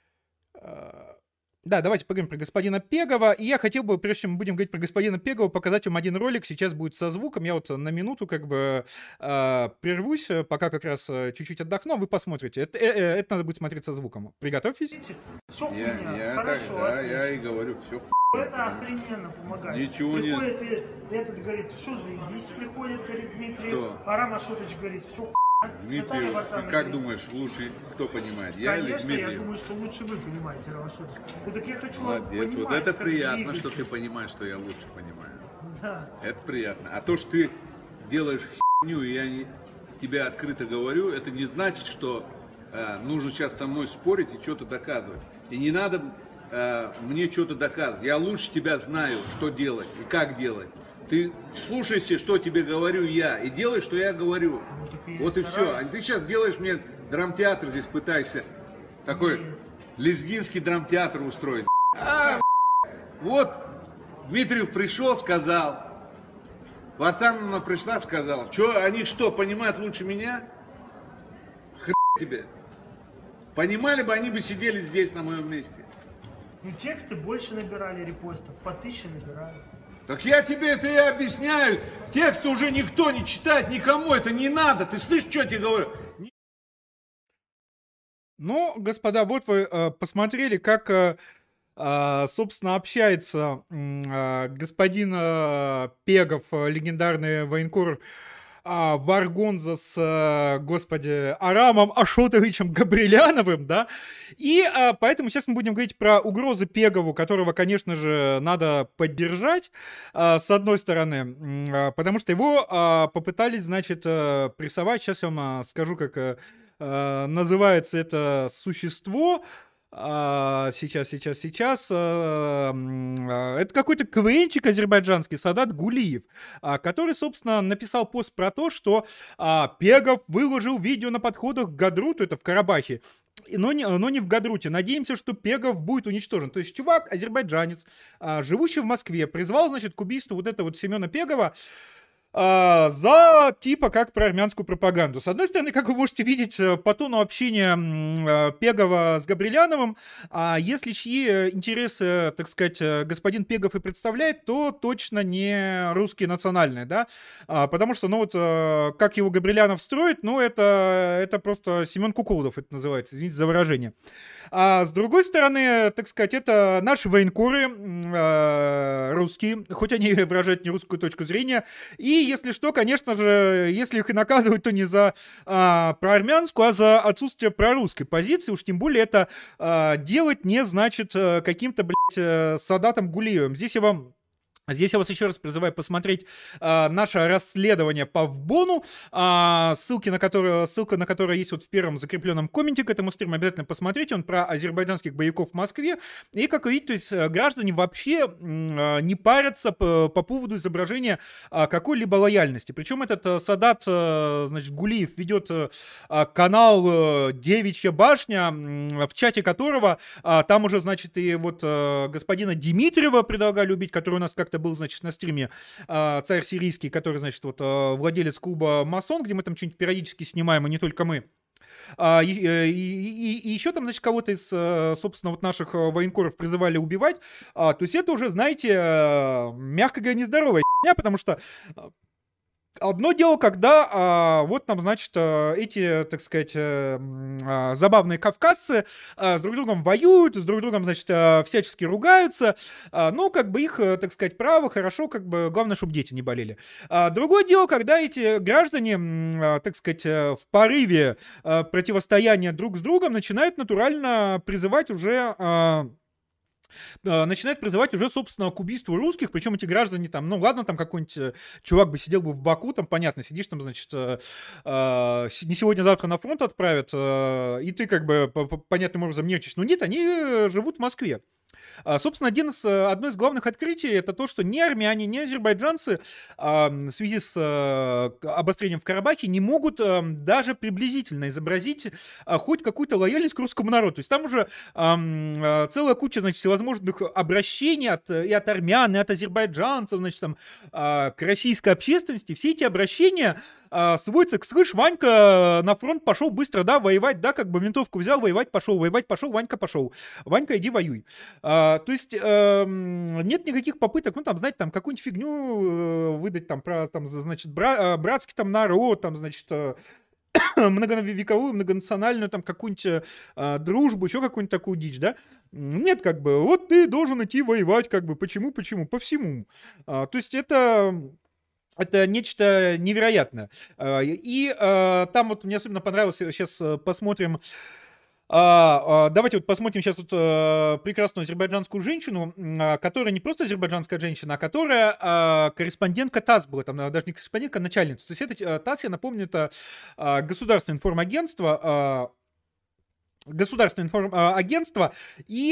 Да, давайте поговорим про господина Пегова. И я хотел бы, прежде чем мы будем говорить про господина Пегова, показать вам один ролик. Сейчас будет со звуком. Я вот на минуту как бы прервусь, пока как раз чуть-чуть отдохну, а вы посмотрите. Это надо будет смотреть со звуком. Приготовьтесь. Хорошо, да, я и говорю, все. Это охрененно помогает. Ничего приходит, не... Этот говорит, все заебись, приходит, говорит, Дмитрий. Кто? Арам Ашотович говорит, все. Дмитрий, ты как думаешь, лучше кто понимает, я или Дмитрий? Конечно, я думаю, что лучше вы понимаете, Арам Ашотович. Ну так я хочу молодец, вот это приятно, что ты понимаешь, что я лучше понимаю. Да. Это приятно. А то, что ты делаешь херню, и я тебе открыто говорю, это не значит, что нужно сейчас со мной спорить и что-то доказывать. И не надо мне что-то доказывать. Я лучше тебя знаю, что делать и как делать. Ты слушайся, что тебе говорю я, и делай, что я говорю. Вот и все. А ты сейчас делаешь мне драмтеатр здесь, пытаешься. Такой лезгинский драмтеатр устроить. Вот Дмитриев пришел, сказал. Вартановна пришла, сказала. Они что, понимают лучше меня? Хрен тебе. Понимали бы, они бы сидели здесь на моем месте. Ну, тексты больше набирали репостов, по 1000 набирали. Так я тебе это и объясняю. Тексты уже никто не читает, никому это не надо. Ты слышишь, что я тебе говорю? Ну, господа, вот вы посмотрели, как, собственно, общается господин Пегов, легендарный военкор Варгонза с, господи, Арамом Ашотовичем Габриляновым, да, и поэтому сейчас мы будем говорить про угрозы Пегову, которого, конечно же, надо поддержать, с одной стороны, потому что его попытались, значит, прессовать, сейчас я вам скажу, как называется это существо. Сейчас. Это какой-то КВНчик азербайджанский, Садат Гулиев, который, собственно, написал пост про то, что Пегов выложил видео на подходах к Гадруту, это в Карабахе, но не в Гадруте. Надеемся, что Пегов будет уничтожен. То есть чувак, азербайджанец, живущий в Москве, призвал, значит, к убийству вот этого вот Семена Пегова, за типа как про армянскую пропаганду. С одной стороны, как вы можете видеть по тону общения Пегова с Габриляновым, если чьи интересы, так сказать, господин Пегов и представляет, то точно не русские национальные, да, потому что, ну вот, как его Габрилянов строит, ну это просто Семен Куколдов, это называется, извините за выражение. А с другой стороны, так сказать, это наши военкоры русские, хоть они выражают не русскую точку зрения, и если что, конечно же, если их и наказывают, то не за проармянскую, а за отсутствие прорусской позиции, уж тем более это делать не значит каким-то, блядь, Садатом Гулиевым. Здесь я вас еще раз призываю посмотреть наше расследование по ВБОНу, ссылка на которое есть вот в первом закрепленном комменте к этому стриму. Обязательно посмотрите, он про азербайджанских боевиков в Москве. И, как вы видите, то есть граждане вообще не парятся по поводу изображения какой-либо лояльности. Причем этот Садат, значит, Гулиев ведет канал «Девичья башня», в чате которого там уже, значит, и вот господина Дмитриева предлагали убить, который у нас как-то был, значит, на стриме царь сирийский, который, значит, вот владелец клуба «Масон», где мы там что-нибудь периодически снимаем, и не только мы. И еще там, значит, кого-то из, собственно, вот наших военкоров призывали убивать. То есть это уже, знаете, мягко говоря, нездоровая херня, потому что одно дело, когда вот там, значит, эти, так сказать, забавные кавказцы с друг другом воюют, с друг другом, значит, всячески ругаются. Ну, как бы их, так сказать, право, хорошо, как бы, главное, чтобы дети не болели. Другое дело, когда эти граждане, так сказать, в порыве противостояния друг с другом начинают натурально призывать уже... собственно, к убийству русских, причем эти граждане там, ну ладно, там какой-нибудь чувак бы сидел бы в Баку, там, понятно, сидишь там, значит, не сегодня-завтра на фронт отправят, и ты как бы понятным образом нервничаешь, но нет, они живут в Москве. Собственно, одно из главных открытий это то, что ни армяне, ни азербайджанцы в связи с обострением в Карабахе не могут даже приблизительно изобразить хоть какую-то лояльность к русскому народу. То есть там уже целая куча, значит, всевозможных обращений и от армян, и от азербайджанцев, значит, там, к российской общественности. Все эти обращения сводится к «слышь, Ванька на фронт пошел быстро, да, воевать, да, как бы винтовку взял, воевать пошел, Ванька пошел. Ванька, иди воюй». То есть нет никаких попыток, ну, там, знаете, там, какую-нибудь фигню выдать, там, про, там, значит, братский там народ, там, значит, многовековую, многонациональную, там, какую-нибудь дружбу, еще какую-нибудь такую дичь, да? Нет, как бы, вот ты должен идти воевать, как бы, почему? По всему. То есть это нечто невероятное. И там вот мне особенно понравилось, сейчас посмотрим, давайте вот посмотрим сейчас вот прекрасную азербайджанскую женщину, которая не просто азербайджанская женщина, а которая корреспондентка ТАСС была, там даже не корреспондентка, а начальница. То есть это ТАСС, я напомню, это государственное информагентство, государственное агентство, и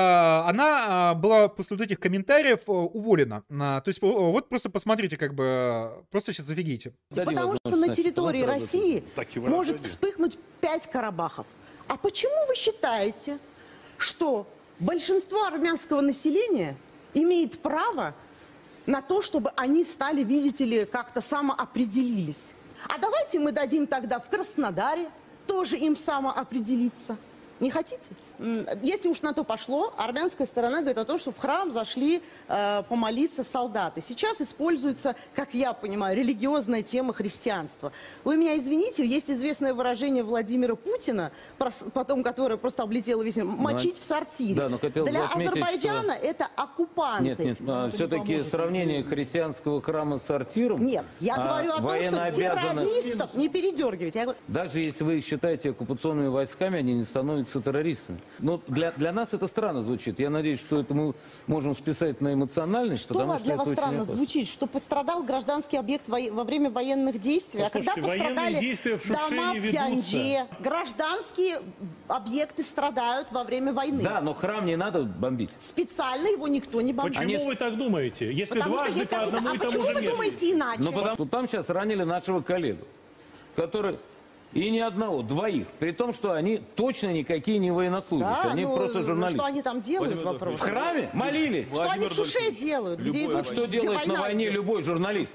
она была после вот этих комментариев уволена. То есть вот просто посмотрите, как бы, просто сейчас офигейте. Потому что на территории России может вспыхнуть 5 Карабахов. А почему вы считаете, что большинство армянского населения имеет право на то, чтобы они стали, видите ли, как-то самоопределились? А давайте мы дадим тогда в Краснодаре тоже им самоопределиться. Не хотите? Если уж на то пошло, армянская сторона говорит о том, что в храм зашли помолиться солдаты. Сейчас используется, как я понимаю, религиозная тема христианства. Вы меня извините, есть известное выражение Владимира Путина, потом которое просто облетело весь мир, мочить в сортире. Да, но хотел бы Для отметить, Азербайджана что... это оккупанты. Нет, все-таки сравнение христианского храма с сортиром... Нет, я говорю о том, что террористов не передергивать. Даже если вы их считаете оккупационными войсками, они не становятся террористами. Но для нас это странно звучит. Я надеюсь, что это мы можем списать на эмоциональность. Что для вас странно звучит? Что пострадал гражданский объект во время военных действий? А когда пострадали дома в Гянджи? Гражданские объекты страдают во время войны. Да, но храм не надо бомбить. Специально его никто не бомбит. Почему вы так думаете? Если дважды по одному и тому же почему вы думаете иначе? Ну, потому что там сейчас ранили нашего коллегу, который... И ни одного, двоих. При том, что они точно никакие не военнослужащие. Да, они просто журналисты. Что они там делают, вопрос? В храме молились. Что они в Шуше делают? Где идут, что делает на войне любой журналист?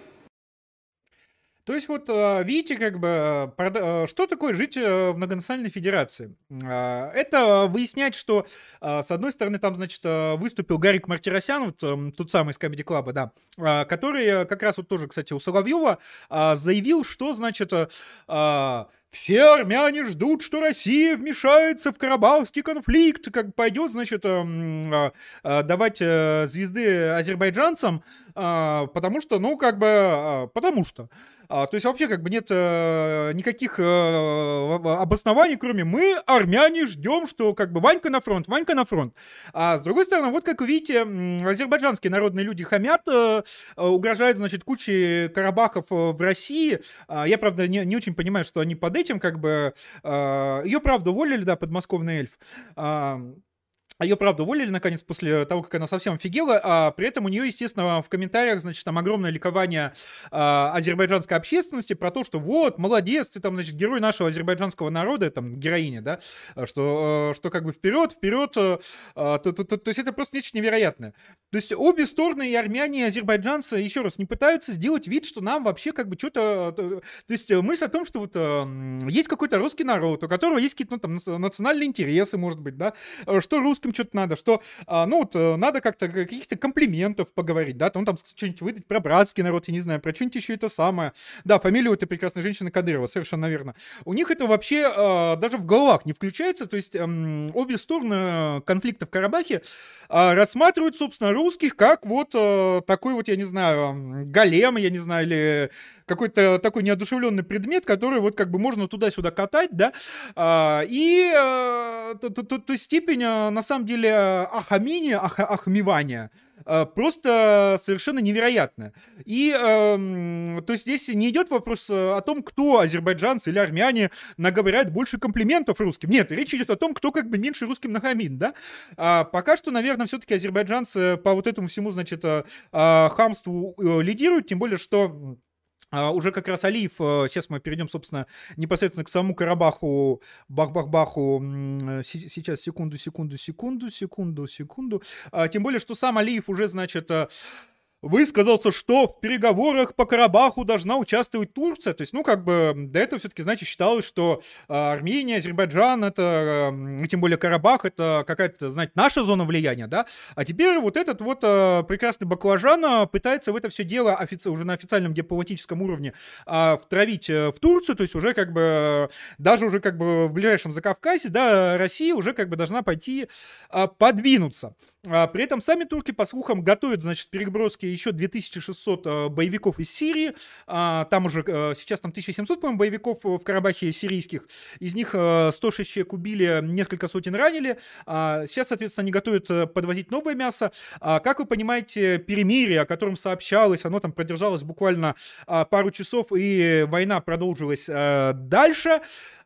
То есть вот видите, как бы, что такое жить в многонациональной федерации? Это выяснять, что с одной стороны там, значит, выступил Гарик Мартиросян, вот, тот самый из Comedy Club, да, который как раз вот тоже, кстати, у Соловьева заявил, что, значит, все армяне ждут, что Россия вмешается в карабахский конфликт, как пойдет, значит, давать звезды азербайджанцам, потому что, ну, как бы, потому что. То есть вообще как бы нет никаких обоснований, кроме мы, армяне, ждем, что как бы Ванька на фронт, Ванька на фронт. А с другой стороны, вот как вы видите, азербайджанские народные люди хамят, угрожают, значит, кучей карабахов в России. Я, правда, не очень понимаю, что они под этим как бы... Ее, правда, уволили, да, подмосковный эльф. Ее, правда, уволили, наконец, после того, как она совсем офигела, а при этом у нее, естественно, в комментариях, значит, там огромное ликование азербайджанской общественности про то, что вот, молодец, ты там, значит, герой нашего азербайджанского народа, там, героиня, да, что как бы вперед, то есть это просто нечто невероятное. То есть обе стороны, и армяне, и азербайджанцы, еще раз, не пытаются сделать вид, что нам вообще как бы что-то... То есть мысль о том, что вот есть какой-то русский народ, у которого есть какие-то, ну, там, национальные интересы, может быть, да, что русским что-то надо, что, ну, вот, надо как-то каких-то комплиментов поговорить, да, там что-нибудь выдать про братский народ, я не знаю, про что-нибудь еще это самое. Да, фамилию этой прекрасной женщины Кадырова, совершенно верно. У них это вообще даже в головах не включается, то есть обе стороны конфликта в Карабахе рассматривают, собственно, русских как вот такой вот, я не знаю, голем, я не знаю, или какой-то такой неодушевленный предмет, который вот как бы можно туда-сюда катать, да, и то есть степень, на самом деле, охмевания просто совершенно невероятная. И то есть здесь не идет вопрос о том, кто, азербайджанцы или армяне, наговорят больше комплиментов русским. Нет, речь идет о том, кто как бы меньше русским нахамит, да. Пока что, наверное, все-таки азербайджанцы по вот этому всему, значит, хамству лидируют, тем более, что уже как раз Алиев, сейчас мы перейдем, собственно, непосредственно к самому Карабаху, бах-бах-баху, сейчас, секунду. Тем более, что сам Алиев уже, значит, высказался, что в переговорах по Карабаху должна участвовать Турция. То есть, ну, как бы, до этого все-таки, значит, считалось, что Армения, Азербайджан, это, тем более Карабах, это какая-то, знаете, наша зона влияния, да? А теперь вот этот вот прекрасный баклажан пытается в это все дело уже на официальном дипломатическом уровне втравить в Турцию, то есть уже как бы, даже уже как бы в ближайшем Закавказье, да, Россия уже как бы должна пойти подвинуться. При этом сами турки, по слухам, готовят, значит, переброски добавьте еще 2600 боевиков из Сирии, там уже сейчас там 1700, по-моему, боевиков в Карабахе сирийских, из них 106 человек убили, несколько сотен ранили, сейчас, соответственно, они готовят подвозить новое мясо. Как вы понимаете, перемирие, о котором сообщалось, оно там продержалось буквально пару часов, и война продолжилась дальше.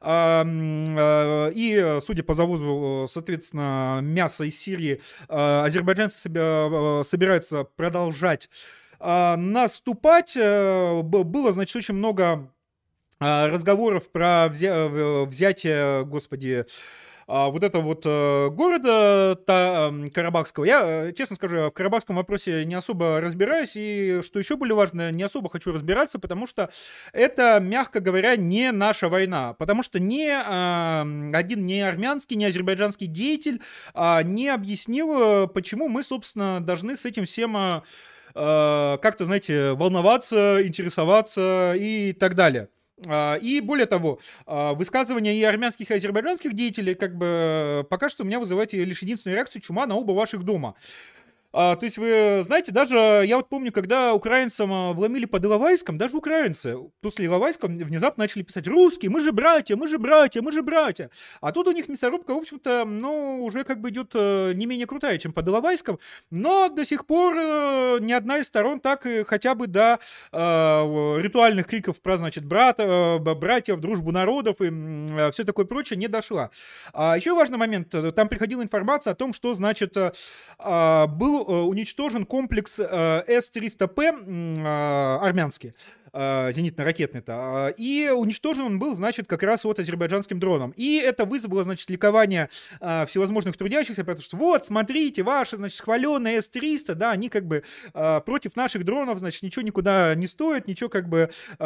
И, судя по завозу, соответственно, мяса из Сирии, азербайджанцы собираются продолжать наступать. Было, значит, очень много разговоров про взятие, господи, вот этого вот города Карабахского. Я, честно скажу, в карабахском вопросе не особо разбираюсь, и, что еще более важно, не особо хочу разбираться, потому что это, мягко говоря, не наша война, потому что ни один ни армянский, ни азербайджанский деятель не объяснил, почему мы, собственно, должны с этим всем как-то, знаете, волноваться, интересоваться и так далее. И более того, высказывания и армянских, и азербайджанских деятелей как бы пока что у меня вызывает лишь единственную реакцию: чума на оба ваших дома. То есть вы знаете, даже я вот помню, когда украинцам вломили под Иловайском, даже украинцы после Иловайска внезапно начали писать: русские, мы же братья, мы же братья, мы же братья. А тут у них мясорубка, в общем-то, ну, уже как бы идет не менее крутая, чем под Иловайском, но до сих пор ни одна из сторон так хотя бы до ритуальных криков про, значит, братьев, дружбу народов и все такое прочее не дошла. Еще важный момент, там приходила информация о том, что, значит, был уничтожен комплекс С-300П армянский, зенитно-ракетный-то, и уничтожен он был, значит, как раз вот азербайджанским дроном. И это вызвало, значит, ликование всевозможных трудящихся, потому что вот, смотрите, ваши, значит, хваленные С-300, да, они как бы против наших дронов, значит, ничего никуда не стоят, ничего как бы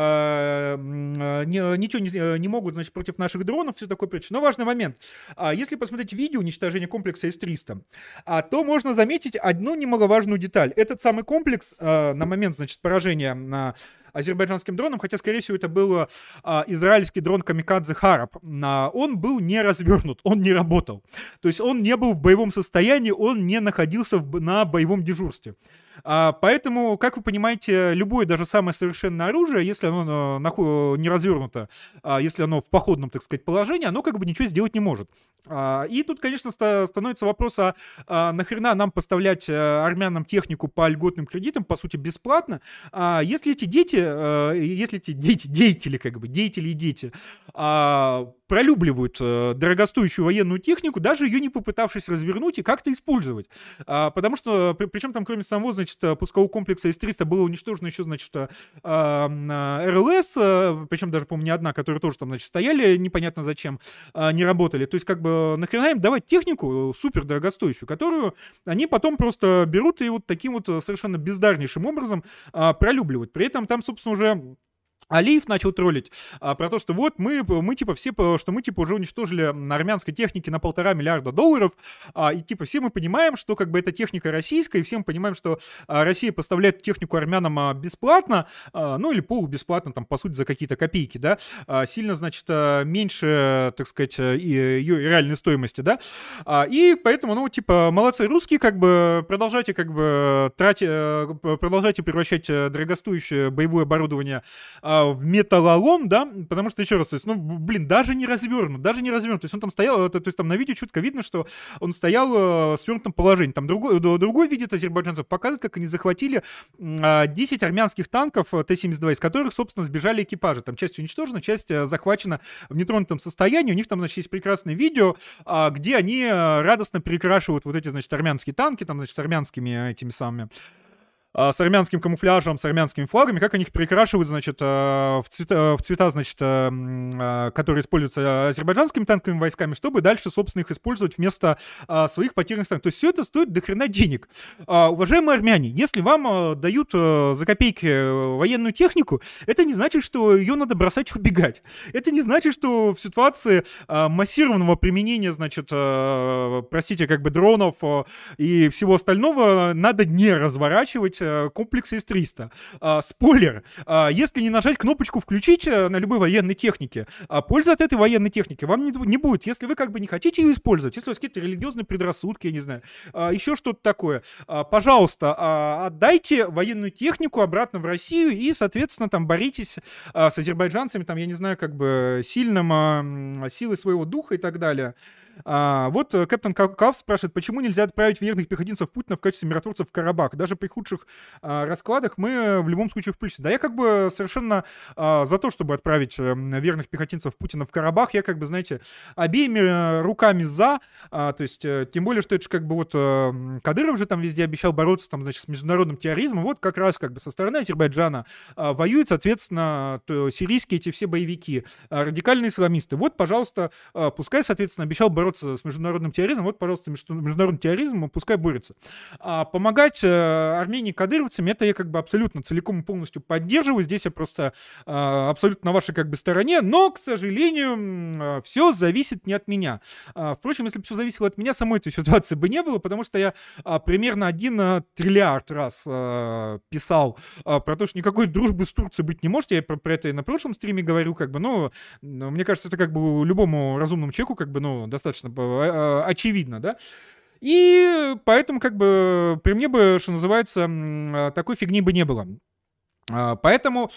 ничего не могут, значит, против наших дронов, все такое прочее. Но важный момент. Если посмотреть видео уничтожения комплекса С-300, то можно заметить одну немаловажную деталь. Этот самый комплекс на момент, значит, поражения азербайджанским дроном, хотя, скорее всего, это был израильский дрон Камикадзе Хараб, он был не развернут, он не работал. То есть он не был в боевом состоянии, он не находился на боевом дежурстве. Поэтому, как вы понимаете, любое, даже самое совершенное оружие, если оно не развернуто, если оно в походном, так сказать, положении, оно как бы ничего сделать не может. И тут, конечно, становится вопрос, нахрена нам поставлять армянам технику по льготным кредитам, по сути, бесплатно, если эти деятели, как бы, деятели и дети, пролюбливают дорогостоящую военную технику, даже ее не попытавшись развернуть и как-то использовать. Потому что, причем там, кроме самого, значит, пускового комплекса С-300 было уничтожено еще, значит, РЛС, причем даже, по-моему, не одна, которые тоже там, значит, стояли, непонятно зачем, не работали. То есть, как бы, нахрена им давать технику супер дорогостоящую, которую они потом просто берут и вот таким вот совершенно бездарнейшим образом пролюбливают. При этом там, собственно, уже Алиев начал троллить про то, что вот мы типа все, что мы типа уже уничтожили армянской техники на $1,5 миллиарда, и типа все мы понимаем, что как бы эта техника российская, и все мы понимаем, что Россия поставляет технику армянам бесплатно, ну или полубесплатно, там по сути за какие-то копейки, да, сильно, значит, меньше, так сказать, ее реальной стоимости, да, и поэтому, ну типа молодцы русские, как бы продолжайте как бы продолжайте превращать дорогостоящее боевое оборудование в металлолом, да, потому что, еще раз, то есть, ну, блин, даже не развернут, то есть он там стоял, то есть там на видео четко видно, что он стоял в свернутом положении, там другой видео азербайджанцев показывает, как они захватили 10 армянских танков Т-72, из которых, собственно, сбежали экипажи, там часть уничтожена, часть захвачена в нетронутом состоянии, у них там, значит, есть прекрасное видео, где они радостно перекрашивают вот эти, значит, армянские танки, там, значит, с армянскими этими самыми, с армянским камуфляжем, с армянскими флагами, как они их перекрашивают, значит, в цвета, значит, которые используются азербайджанскими танковыми войсками, чтобы дальше, собственно, их использовать вместо своих потерянных танков. То есть все это стоит дохрена денег. Уважаемые армяне, если вам дают за копейки военную технику, это не значит, что ее надо бросать и убегать. Это не значит, что в ситуации массированного применения, значит, простите, как бы дронов и всего остального надо не разворачивать комплекс С-300. Спойлер, если не нажать кнопочку «включить» на любой военной технике, пользы от этой военной техники вам не будет. Если вы как бы не хотите ее использовать, если у вас какие-то религиозные предрассудки, я не знаю, еще что-то такое, пожалуйста, отдайте военную технику обратно в Россию и, соответственно, там боритесь с азербайджанцами, там, я не знаю, как бы силой своего духа и так далее. Вот Кэптон Кав спрашивает, почему нельзя отправить верных пехотинцев Путина в качестве миротворцев в Карабах? Даже при худших раскладах мы в любом случае в плюсе. Да, я как бы совершенно за то, чтобы отправить верных пехотинцев Путина в Карабах. Я как бы, знаете, обеими руками за. То есть, тем более, что это же как бы вот Кадыров же там везде обещал бороться там, значит, с международным терроризмом. Вот как раз как бы со стороны Азербайджана воюют, соответственно, сирийские эти все боевики, радикальные исламисты. Вот, пожалуйста, пускай, соответственно, обещал бороться с международным терроризмом, вот, пожалуйста, международным терроризмом, пускай борется. Помогать Армении кадыровцам, это я как бы абсолютно целиком и полностью поддерживаю. Здесь я просто абсолютно на вашей как бы стороне, но, к сожалению, все зависит не от меня. Впрочем, если бы все зависело от меня, самой этой ситуации бы не было, потому что я примерно 1 триллиард раз писал про то, что никакой дружбы с Турцией быть не может. Я про это и на прошлом стриме говорю, как бы, но мне кажется, это как бы любому разумному человеку, как бы, ну, достаточно очевидно, да. И поэтому, как бы, при мне бы, что называется, такой фигни бы не было. Поэтому...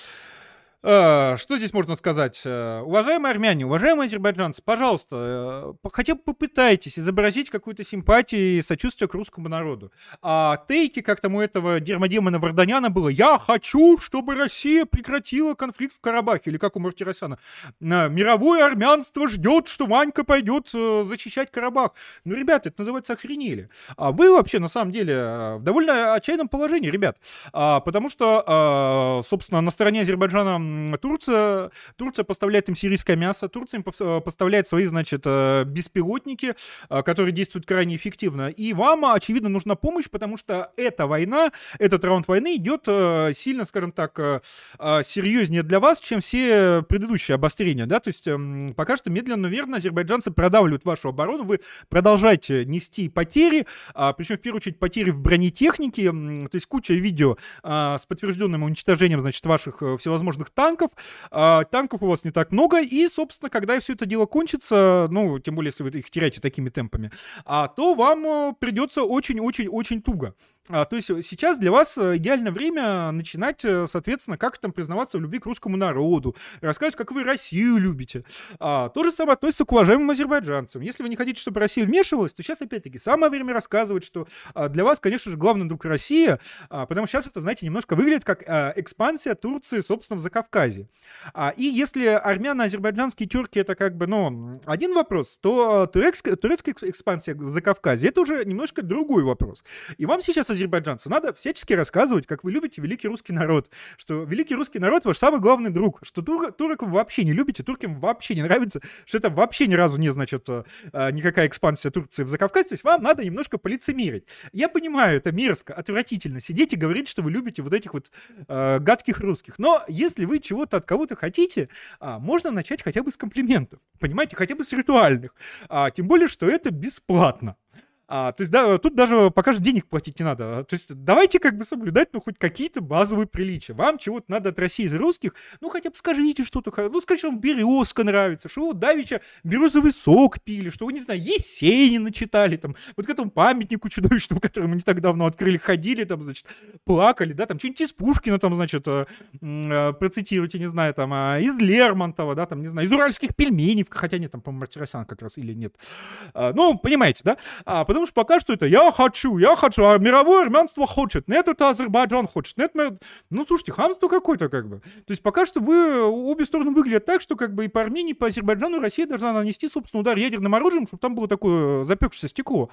Что здесь можно сказать? Уважаемые армяне, уважаемые азербайджанцы, пожалуйста, хотя бы попытайтесь изобразить какую-то симпатию и сочувствие к русскому народу. Тейки, как там у этого дермодемона Варданяна было: «Я хочу, чтобы Россия прекратила конфликт в Карабахе», или как у Мартиросяна: «Мировое армянство ждет, что Ванька пойдет защищать Карабах». Ну, ребята, это называется охренели. Вы вообще, на самом деле, в довольно отчаянном положении, ребят. Потому что, собственно, на стороне Азербайджана Турция поставляет им сирийское мясо, Турция им поставляет свои, значит, беспилотники, которые действуют крайне эффективно. И вам, очевидно, нужна помощь, потому что эта война, этот раунд войны идет сильно, скажем так, серьезнее для вас, чем все предыдущие обострения, да, то есть пока что медленно, но верно азербайджанцы продавливают вашу оборону, вы продолжаете нести потери, причем в первую очередь потери в бронетехнике, то есть куча видео с подтвержденным уничтожением, значит, ваших всевозможных танков. Танков у вас не так много, и, собственно, когда все это дело кончится, ну, тем более, если вы их теряете такими темпами, то вам придется очень-очень-очень туго. То есть сейчас для вас идеальное время начинать, соответственно, как там признаваться в любви к русскому народу, рассказывать, как вы Россию любите. То же самое относится к уважаемым азербайджанцам. Если вы не хотите, чтобы Россия вмешивалась, то сейчас, опять-таки, самое время рассказывать, что для вас, конечно же, главный друг Россия, потому что сейчас это, знаете, немножко выглядит как экспансия Турции, собственно, в Закавказье. И если армяно-азербайджанские терки — это как бы, ну, один вопрос, то турецкая экспансия в Закавказье — это уже немножко другой вопрос. И вам сейчас, азербайджанцы, надо всячески рассказывать, как вы любите великий русский народ, что великий русский народ ваш самый главный друг, что турок вы вообще не любите, туркам вообще не нравится, что это вообще ни разу не, значит, никакая экспансия Турции в Закавказье, то есть вам надо немножко полицемерить. Я понимаю, это мерзко, отвратительно сидеть и говорить, что вы любите вот этих вот гадких русских, но если вы чего-то от кого-то хотите, можно начать хотя бы с комплиментов, понимаете, хотя бы с ритуальных, тем более, что это бесплатно. То есть, да, тут даже пока что денег платить не надо. То есть давайте как бы соблюдать, ну, хоть какие-то базовые приличия. Вам чего-то надо от России из русских, ну, хотя бы скажите что-то. Ну, скажите, что вам березка нравится, что вы давеча березовый сок пили, что вы, не знаю, Есенина читали, там, вот к этому памятнику чудовищному, который мы не так давно открыли, ходили, там, значит, плакали, да, там, что-нибудь из Пушкина, там, значит, процитируйте, не знаю, там, из Лермонтова, да, там, не знаю, из уральских пельменей, хотя нет, там, по-моему, Мартиросян как раз, или нет. Ну, понимаете, да? Потому что пока что это я хочу, а мировое армянство хочет. Нет, это Азербайджан хочет. Нет, ну, слушайте, хамство какое-то как бы. То есть пока что обе стороны выглядят так, что как бы и по Армении, и по Азербайджану Россия должна нанести, собственно, удар ядерным оружием, чтобы там было такое запекшееся стекло.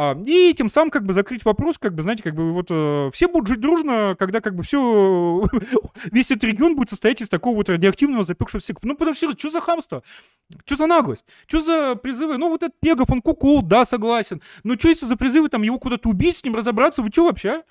И тем самым как бы закрыть вопрос, как бы, знаете, как бы вот все будут жить дружно, когда как бы все, весь этот регион будет состоять из такого вот радиоактивного запекшегося стекла. Ну, потому что что за хамство? Что за наглость? Что за призывы? Ну, вот этот Пегов, он кукол, да, согласен. Ну, что это за призывы, там, его куда-то убить, с ним разобраться? Вы что вообще?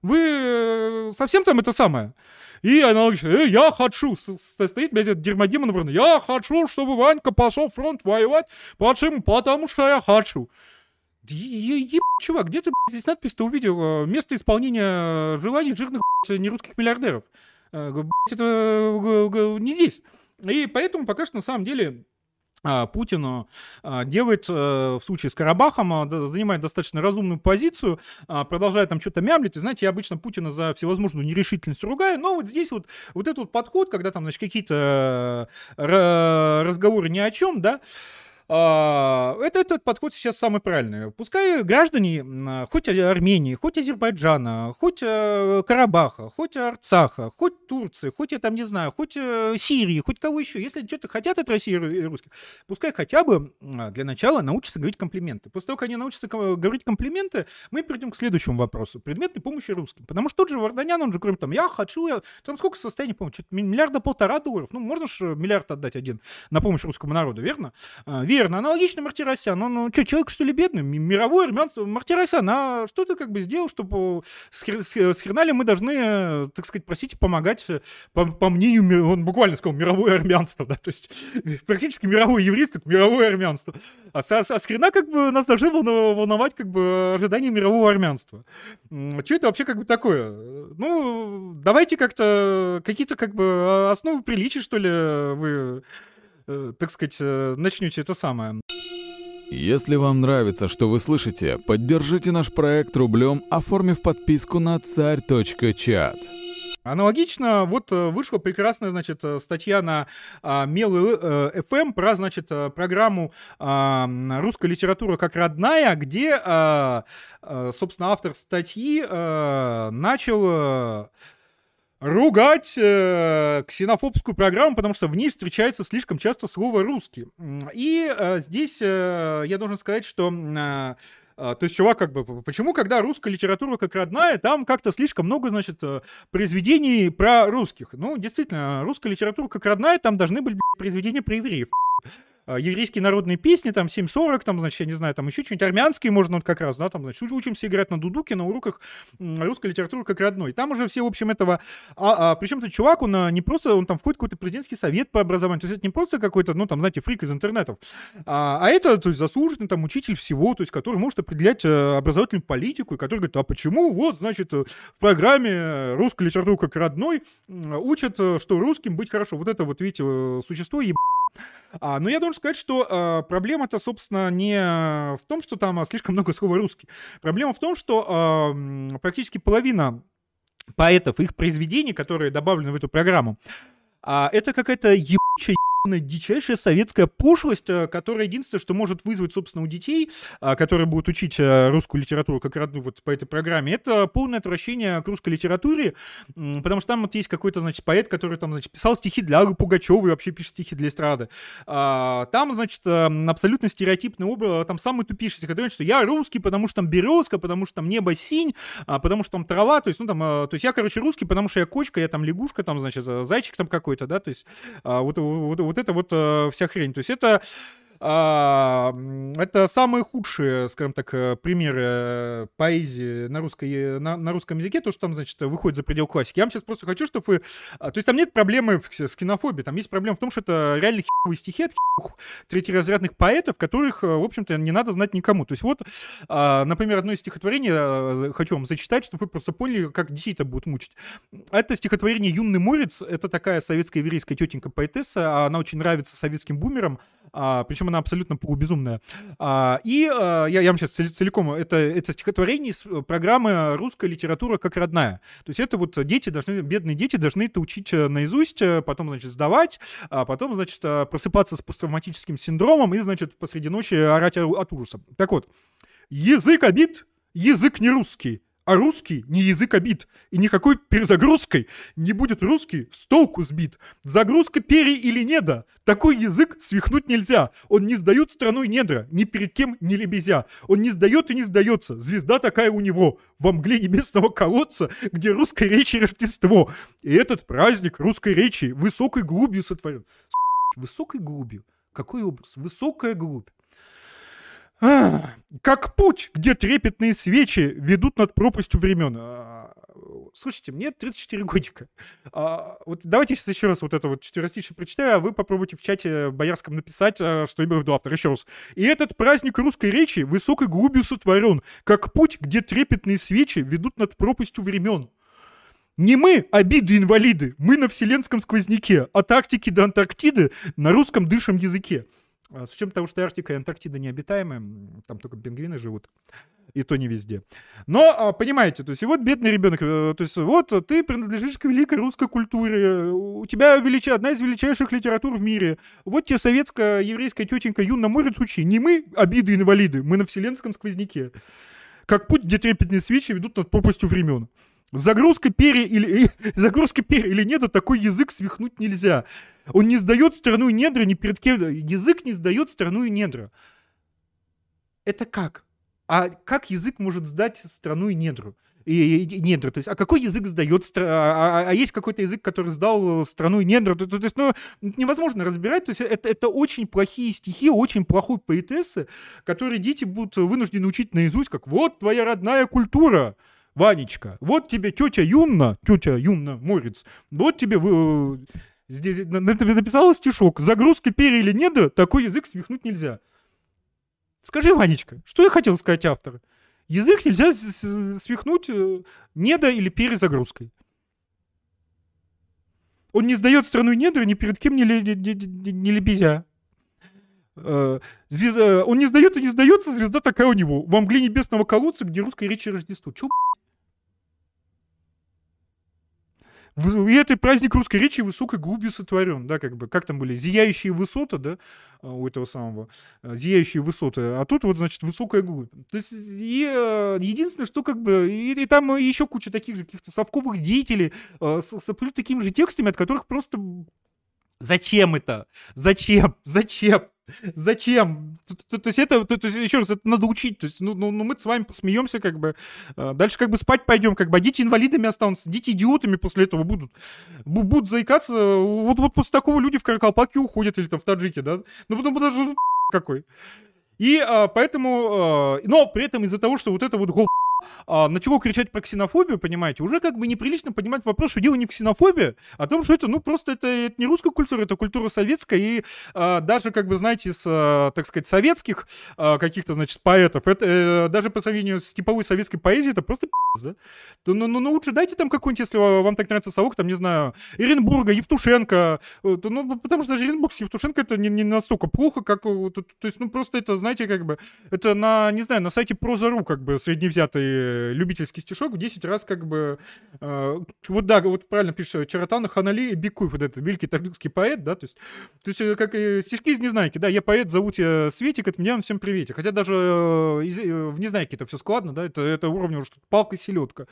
Вы совсем там это самое? И аналогично, я хочу, стоит, блядь, этот дермодемон, я хочу, чтобы Ванька пошел в фронт воевать, почему? Потому что я хочу. Чувак, где ты здесь надпись-то увидел? Место исполнения желаний жирных нерусских миллиардеров. Это не здесь. И поэтому пока что на самом деле Путин делает в случае с Карабахом, занимает достаточно разумную позицию, продолжает там что-то мямлить. И знаете, я обычно Путина за всевозможную нерешительность ругаю, но вот здесь вот этот вот подход, когда там, значит, какие-то разговоры ни о чем, да, этот подход сейчас самый правильный. Пускай граждане, хоть Армении, хоть Азербайджана, хоть Карабаха, хоть Арцаха, хоть Турции, хоть, я там не знаю, хоть Сирии, хоть кого еще, если что-то хотят от России и русских, пускай хотя бы для начала научатся говорить комплименты. После того, как они научатся говорить комплименты, мы перейдем к следующему вопросу. Предметной помощи русским. Потому что тот же Варданян, он же кроме там, там сколько состояний помощи? $1,5 миллиарда $1,5. Ну, можно же миллиард отдать один на помощь русскому народу, верно? Верно. Аналогично Мартиросян. Он что, человек, что ли, бедный? Мировое армянство. Мартиросян, а что ты как бы сделал, чтобы с хрена ли мы должны, так сказать, просить помогать, по мнению, он буквально сказал, мировое армянство, да, то есть практически мировое еврейство, мировое армянство. А с хрена как бы нас должны волновать как бы ожидания мирового армянства. Что это вообще как бы такое? Ну, давайте как-то какие-то как бы основы приличия, что ли, вы... так сказать, начнете это самое. Если вам нравится, что вы слышите, поддержите наш проект рублем, оформив подписку на царь.чат. Аналогично, вот вышла прекрасная, значит, статья на Мел.ФМ про, значит, программу «Русская литература как родная», где, собственно, автор статьи начал ругать ксенофобскую программу, потому что в ней встречается слишком часто слово «русский». И здесь я должен сказать, что... То есть, чувак, как бы, почему, когда русская литература как родная, там как-то слишком много, значит, произведений про русских? Ну, действительно, русская литература как родная, там должны быть произведения про евреев. Еврейские народные песни, там, 7:40, там, значит, я не знаю, там еще что-нибудь армянские можно вот как раз, да, там, значит, учимся играть на дудуке на уроках русской литературы как родной. Там уже все, в общем, этого... причем этот чувак, он не просто, он там входит в какой-то президентский совет по образованию, то есть это не просто какой-то, ну, там, знаете, фрик из интернетов, а это, то есть, заслуженный там учитель всего, то есть, который может определять образовательную политику, и который говорит, а почему, вот, значит, в программе русской литературы как родной учат, что русским быть хорошо. Вот это вот, видите, существо но я должен сказать, что проблема-то, собственно, не в том, что там слишком много слова «русский». Проблема в том, что практически половина поэтов, их произведений, которые добавлены в эту программу, это какая-то ебучая, дичайшая советская пошлость, которая единственное, что может вызвать, собственно, у детей, которые будут учить русскую литературу как родную вот по этой программе, это полное отвращение к русской литературе, потому что там вот есть какой-то, значит, поэт, который там, значит, писал стихи для Аллы Пугачевой и вообще пишет стихи для эстрады. Там, значит, абсолютно стереотипный образ, там самый тупейший, который говорит, что я русский, потому что там березка, потому что там небо синь, потому что там трава, то есть, ну, там, то есть я, короче, русский, потому что я кочка, я там лягушка, там, значит, зайчик там какой-то, да, то есть вот это вот вся хрень. То есть это самые худшие, скажем так, примеры поэзии на русском языке, то, что там, значит, выходит за предел классики. Я вам сейчас просто хочу, чтобы вы... То есть там нет проблемы с кинофобией, там есть проблема в том, что это реально херовые стихи от третьеразрядных поэтов, которых, в общем-то, не надо знать никому. То есть вот, например, одно из стихотворений хочу вам зачитать, чтобы вы просто поняли, как детей-то будут мучить. Это стихотворение «Юный морец». Это такая советская еврейская тетенька-поэтесса. Она очень нравится советским бумерам, причем она абсолютно полубезумная. Я вам сейчас целиком... Это стихотворение из программы «Русская литература как родная». То есть это вот бедные дети должны это учить наизусть, потом, значит, сдавать, а потом, значит, просыпаться с посттравматическим синдромом и, значит, посреди ночи орать от ужаса. Так вот. Язык обид, язык не русский. А русский не язык обид, и никакой перезагрузкой не будет русский с толку сбит. Загрузка перья или недра, такой язык свихнуть нельзя. Он не сдает страной недра, ни перед кем не лебезя. Он не сдает и не сдается, звезда такая у него, во мгле небесного колодца, где русской речи Рождество. И этот праздник русской речи высокой глубью сотворен. Высокой глубью? Какой образ? Высокая глубь. Как путь, где трепетные свечи ведут над пропастью времен. Слушайте, мне 34 годика. Вот давайте сейчас еще раз вот это вот четверостишее прочитаю, а вы попробуйте в чате боярском написать, что имел в виду автор. Еще раз. И этот праздник русской речи высокой глубью сотворен, как путь, где трепетные свечи ведут над пропастью времен. Не мы, обиды-инвалиды, мы на вселенском сквозняке, от Арктики до Антарктиды на русском дышим языке. С учетом того, что Арктика и Антарктида необитаемые, там только пингвины живут, и то не везде. Но, понимаете, то есть, и вот бедный ребенок, то есть, вот ты принадлежишь к великой русской культуре, у тебя одна из величайших литератур в мире, вот тебе советская еврейская тетенька Юнна Морец учи, не мы, обиды-инвалиды, мы на вселенском сквозняке, как путь, где трепетные свечи ведут над пропастью времен. Загрузка перья или нет, такой язык свихнуть нельзя. Он не сдает страну и недра ни перед кем. Язык не сдает страну и недра. Это как? А как язык может сдать страну и недру? Недра, то есть, а какой язык сдает есть какой-то язык, который сдал страну и недра? То есть, ну, невозможно разбирать. То есть, это очень плохие стихи, очень плохой поэтессы, которые дети будут вынуждены учить наизусть, как вот твоя родная культура. Ванечка, вот тебе тетя Юнна Морец, вот тебе здесь написала стишок. Загрузка перья или недра, такой язык свихнуть нельзя. Скажи, Ванечка, что я хотел сказать автор? Язык нельзя свихнуть недра или перезагрузкой. Он не сдает страну недра ни перед кем не лебезя. Он не сдает и не сдается, звезда такая у него. Во мгле небесного колодца, где русской речи Рождество. Чё, и это праздник русской речи высокой глубью сотворен, да, как бы, как там были, зияющие высоты, да, у этого самого, зияющие высоты, а тут вот, значит, высокая глубь. То есть, единственное, что как бы, и там еще куча таких же каких-то совковых деятелей с абсолютно такими же текстами, от которых просто... Зачем это? Зачем? То есть это, то есть еще раз, это надо учить. То есть, ну мы с вами посмеемся, как бы. Дальше как бы спать пойдем, как бы. А дети инвалидами останутся, дети идиотами после этого будут заикаться. Вот после такого люди в Каракалпаке уходят или там в Таджике, да? Ну потом даже какой. И поэтому, но при этом из-за того, что вот это вот начало кричать про ксенофобию, понимаете, уже как бы неприлично поднимать вопрос, что дело не в ксенофобии, а о том, что это, ну, просто это не русская культура, это культура советская, и даже, как бы, знаете, из, так сказать, советских каких-то, значит, поэтов, это даже по сравнению с типовой советской поэзией, это просто да? Ну, лучше дайте там какой-нибудь, если вам так нравится совок, там, не знаю, Иренбурга, Евтушенко, ну, потому что даже Иренбург с Евтушенко это не настолько плохо, как, то есть, ну, просто это, знаете, как бы, это не знаю, на сайте Проза.ру, как бы, средневзятый любительский стишок в 10 раз как бы... вот да, вот правильно пишет Чаратана Ханали Бикуй, вот это великий таджикский поэт, да, то есть как стишки из Незнайки, да, я поэт, зовут я Светик, от меня всем приветик. Хотя даже в Незнайке это все складно, да, это уровень уже палка и селедка.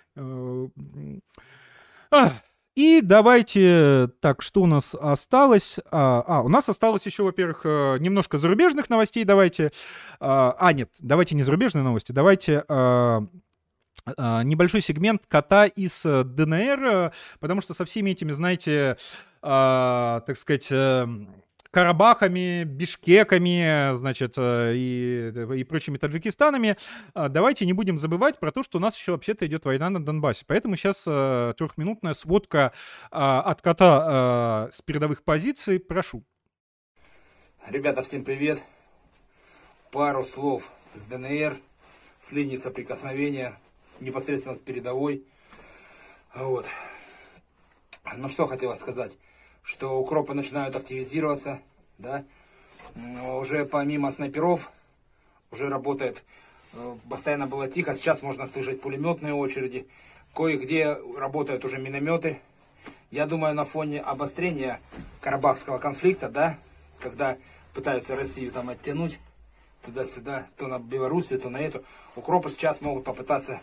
И давайте, так, что у нас осталось? У нас осталось еще, во-первых, немножко зарубежных новостей, давайте. Нет, давайте не зарубежные новости, давайте небольшой сегмент кота из ДНР, потому что со всеми этими, знаете, так сказать... Карабахами, Бишкеками, значит, и прочими Таджикистанами, давайте не будем забывать про то, что у нас еще вообще-то идет война на Донбассе. Поэтому сейчас трехминутная сводка от кота с передовых позиций. Прошу. Ребята, всем привет. Пару слов с ДНР, с линии соприкосновения, непосредственно с передовой. Вот. Ну что хотела сказать. Что укропы начинают активизироваться, да, уже помимо снайперов, уже работает, постоянно было тихо, сейчас можно слышать пулеметные очереди, кое-где работают уже минометы. Я думаю, на фоне обострения Карабахского конфликта, да, когда пытаются Россию там оттянуть туда-сюда, то на Белоруссию, то на эту, укропы сейчас могут попытаться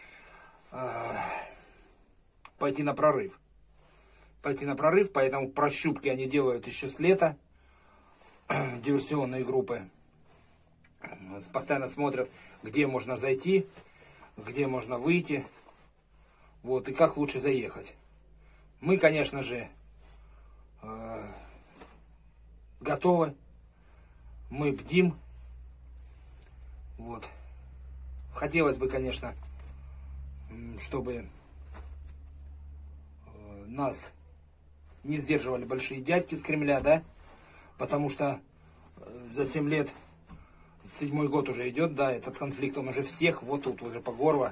пойти на прорыв, поэтому прощупки они делают еще с лета, диверсионные группы. Постоянно смотрят, где можно зайти, где можно выйти, вот, и как лучше заехать. Мы, конечно же, готовы, мы бдим, Вот. Хотелось бы, конечно, чтобы нас не сдерживали большие дядьки с Кремля, да? Потому что за 7 лет, 7-й год уже идет, да, этот конфликт, он уже всех, вот тут уже по горло.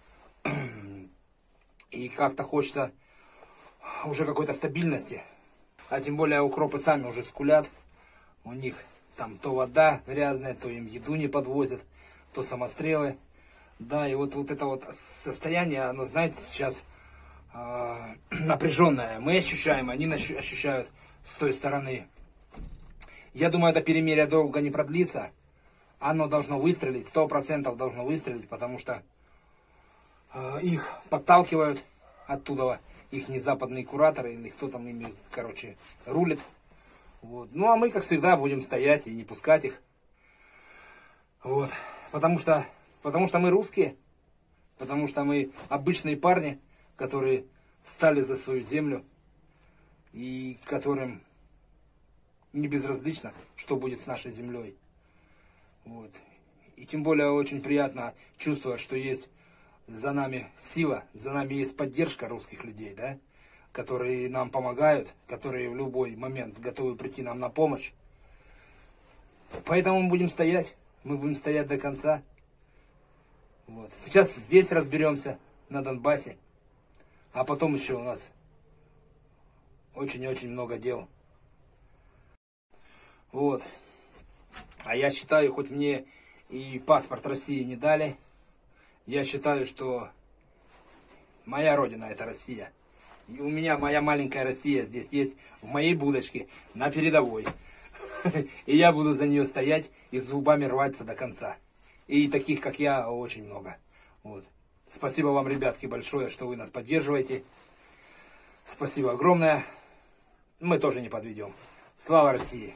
И как-то хочется уже какой-то стабильности. А тем более укропы сами уже скулят. У них там то вода грязная, то им еду не подвозят, то самострелы. Да, и вот это вот состояние, оно, знаете, сейчас напряженное. Мы ощущаем, они ощущают с той стороны. Я думаю, это перемирие долго не продлится. Оно должно выстрелить, 100% должно выстрелить, потому что их подталкивают оттуда, их западные кураторы, или кто там ими, короче, рулит. Вот. Ну, а мы, как всегда, будем стоять и не пускать их. Вот. Потому что мы русские, потому что мы обычные парни, которые стали за свою землю, и которым не безразлично, что будет с нашей землей. Вот. И тем более очень приятно чувствовать, что есть за нами сила, за нами есть поддержка русских людей, да, которые нам помогают, которые в любой момент готовы прийти нам на помощь. Поэтому мы будем стоять до конца. Вот. Сейчас здесь разберемся, на Донбассе, а потом еще у нас очень-очень много дел. Вот. А я считаю, хоть мне и паспорт России не дали, я считаю, что моя родина — это Россия. И у меня моя маленькая Россия здесь есть, в моей будочке, на передовой. И я буду за нее стоять и зубами рваться до конца. И таких, как я, очень много. Вот. Спасибо вам, ребятки, большое, что вы нас поддерживаете. Спасибо огромное. Мы тоже не подведем. Слава России!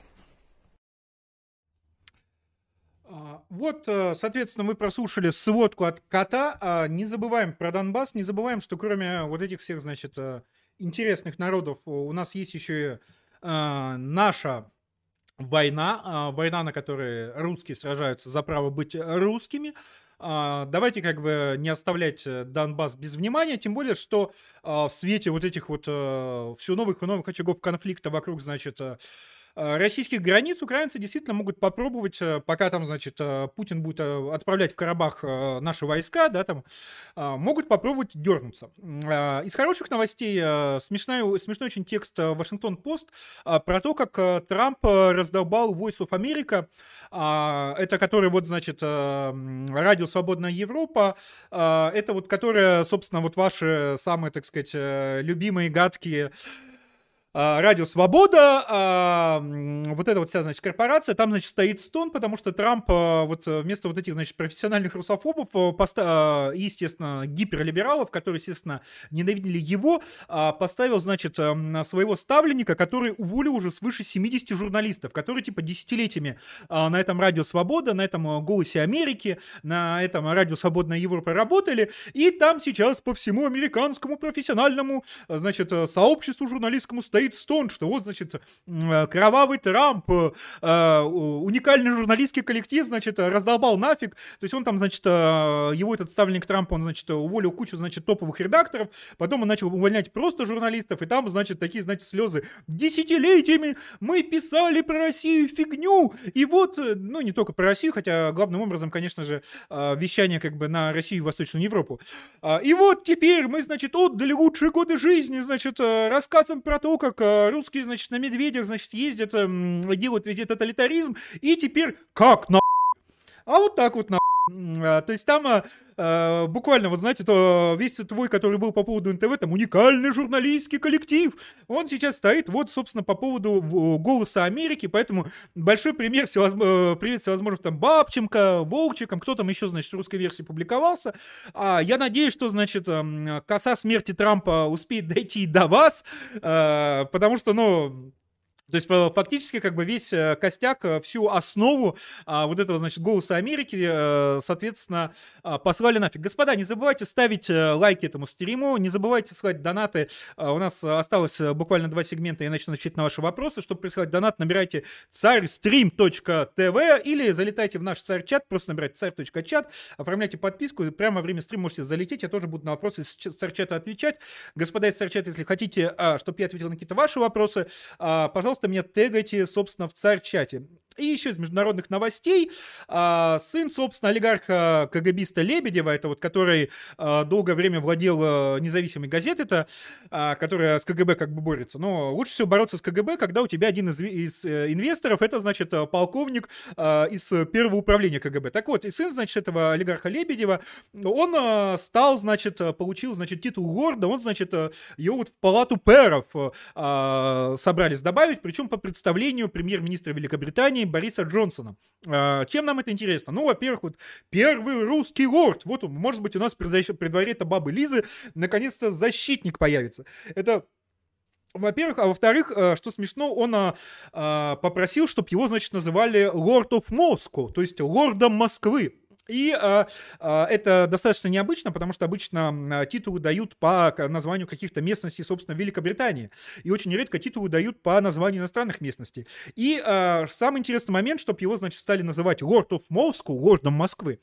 Вот, соответственно, мы прослушали сводку от Кота. Не забываем про Донбасс, не забываем, что кроме вот этих всех, значит, интересных народов, у нас есть еще и наша война, на которой русские сражаются за право быть русскими. Давайте как бы не оставлять Донбасс без внимания, тем более, что в свете вот этих вот все новых и новых очагов конфликта вокруг, значит, российских границ украинцы действительно могут попробовать, пока там, значит, Путин будет отправлять в Карабах наши войска, да, там, могут попробовать дернуться. Из хороших новостей смешной очень текст Вашингтон-Пост про то, как Трамп раздолбал Voice of America, это который, вот, значит, Радио Свободная Европа, это вот, которая, собственно, вот ваши самые, так сказать, любимые, гадкие Радио Свобода, вот эта вот вся, значит, корпорация, там, значит, стоит стон, потому что Трамп вот вместо вот этих, значит, профессиональных русофобов, естественно, гиперлибералов, которые, естественно, ненавидели его, поставил, значит, своего ставленника, который уволил уже свыше 70 журналистов, которые, типа, десятилетиями на этом Радио Свобода, на этом Голосе Америки, на этом Радио Свободная Европа работали, и там сейчас по всему американскому профессиональному, значит, сообществу журналистскому стоит стон, что вот, значит, кровавый Трамп, уникальный журналистский коллектив, значит, раздолбал нафиг. То есть он там, значит, его этот ставленник Трампа, он, значит, уволил кучу, значит, топовых редакторов, потом он начал увольнять просто журналистов, и там, значит, такие, знаете, слезы. Десятилетиями мы писали про Россию фигню, и вот, ну, не только про Россию, хотя главным образом, конечно же, вещание как бы на Россию и Восточную Европу. И вот теперь мы, значит, отдали лучшие годы жизни, значит, рассказам про то, как русские, значит, на медведях, значит, ездят, делают везде тоталитаризм, и теперь как на... А вот так вот на... То есть там буквально, вот знаете, то весь твой, который был по поводу НТВ, там уникальный журналистский коллектив, он сейчас стоит вот, собственно, по поводу Голоса Америки, поэтому большой привет всевозможных там Бабченко, Волчикам, кто там еще, значит, в русской версии публиковался. Я надеюсь, что, значит, коса смерти Трампа успеет дойти до вас, потому что, ну... То есть фактически как бы весь костяк, всю основу вот этого, значит, «Голоса Америки», соответственно, послали нафиг. Господа, не забывайте ставить лайки этому стриму, не забывайте слать донаты. У нас осталось буквально 2 сегмента, я начну отвечать на ваши вопросы. Чтобы присылать донат, набирайте царьстрим.тв или залетайте в наш царь-чат, просто набирайте царь.чат, оформляйте подписку, и прямо во время стрима можете залететь, я тоже буду на вопросы из царь-чата отвечать. Господа из царь-чата, если хотите, чтобы я ответил на какие-то ваши вопросы, пожалуйста, меня тегайте, собственно, в царь-чате. И еще из международных новостей, сын, собственно, олигарха КГБиста Лебедева, это вот который долгое время владел независимой газетой, которая с КГБ как бы борется. Но лучше всего бороться с КГБ, когда у тебя один из инвесторов, это, значит, полковник из первого управления КГБ. Так вот, и сын, значит, этого олигарха Лебедева, он стал, значит, получил, значит, титул лорда, он, значит, его вот в палату пэров собрались добавить, причем по представлению премьер-министра Великобритании Бориса Джонсона. Чем нам это интересно? Ну, во-первых, вот первый русский лорд. Вот он, может быть, у нас при дворе-то бабы Лизы наконец-то защитник появится. Это, во-первых. А во-вторых, что смешно, он попросил, чтобы его, значит, называли Lord of Moscow, то есть лордом Москвы. И это достаточно необычно, потому что обычно титулы дают по названию каких-то местностей, собственно, Великобритании. И очень редко титулы дают по названию иностранных местностей. И самый интересный момент, чтобы его, значит, стали называть Lord of Moscow, лордом Москвы.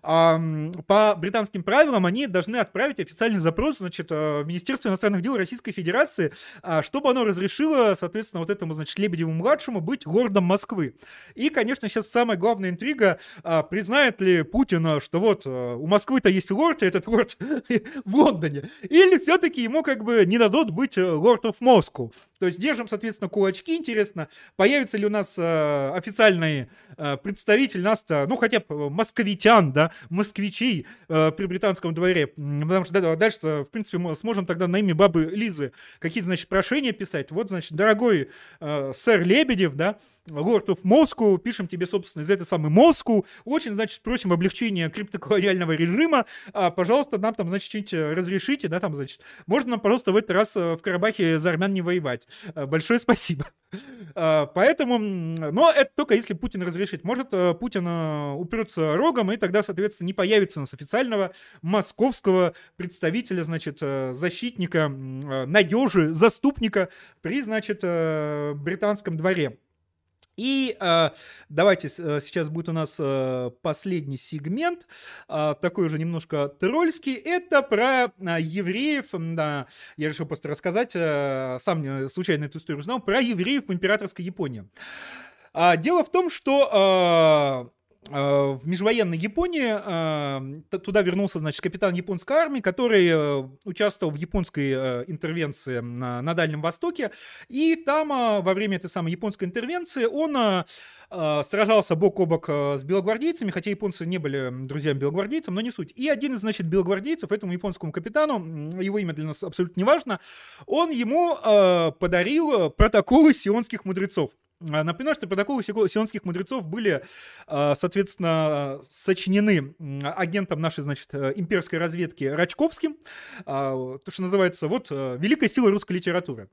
По британским правилам они должны отправить официальный запрос, значит, в Министерство иностранных дел Российской Федерации, чтобы оно разрешило, соответственно, вот этому, значит, Лебедеву-младшему быть лордом Москвы. И, конечно, сейчас самая главная интрига, признает ли Путин, что вот у Москвы-то есть лорд, и этот лорд в Лондоне, или все-таки ему как бы не дадут быть Lord of Moscow. То есть держим, соответственно, кулачки, интересно, появится ли у нас официальный представитель нас-то, ну, хотя бы московитян, да, москвичей при британском дворе, потому что дальше, в принципе, мы сможем тогда на имя бабы Лизы какие-то, значит, прошения писать. Вот, значит, дорогой сэр Лебедев, да, Lord of Moscow, пишем тебе, собственно, из этой самой Москвы, очень, значит, просим облегчения криптоколониального режима, пожалуйста, нам там, значит, что-нибудь разрешите, да, там, значит, можно нам, пожалуйста, в этот раз в Карабахе за армян не воевать. Большое спасибо. Поэтому, но это только если Путин разрешит. Может, Путин упрется рогом, и тогда, соответственно, не появится у нас официального московского представителя, значит, защитника, надежи, заступника при, значит, британском дворе. И давайте, сейчас будет у нас последний сегмент, такой уже немножко тролльский, это про евреев, да, я решил просто рассказать, сам случайно эту историю узнал, про евреев в императорской Японии. Дело в том, что в межвоенной Японии туда вернулся, значит, капитан японской армии, который участвовал в японской интервенции на Дальнем Востоке, и там во время этой самой японской интервенции он сражался бок о бок с белогвардейцами, хотя японцы не были друзьями белогвардейцам, но не суть. И один из, значит, белогвардейцев, этому японскому капитану, его имя для нас абсолютно не важно, он ему подарил протоколы сионских мудрецов. Напоминаю, что протоколы сионских мудрецов были, соответственно, сочинены агентом нашей, значит, имперской разведки Рачковским, то, что называется, вот, великая сила русской литературы.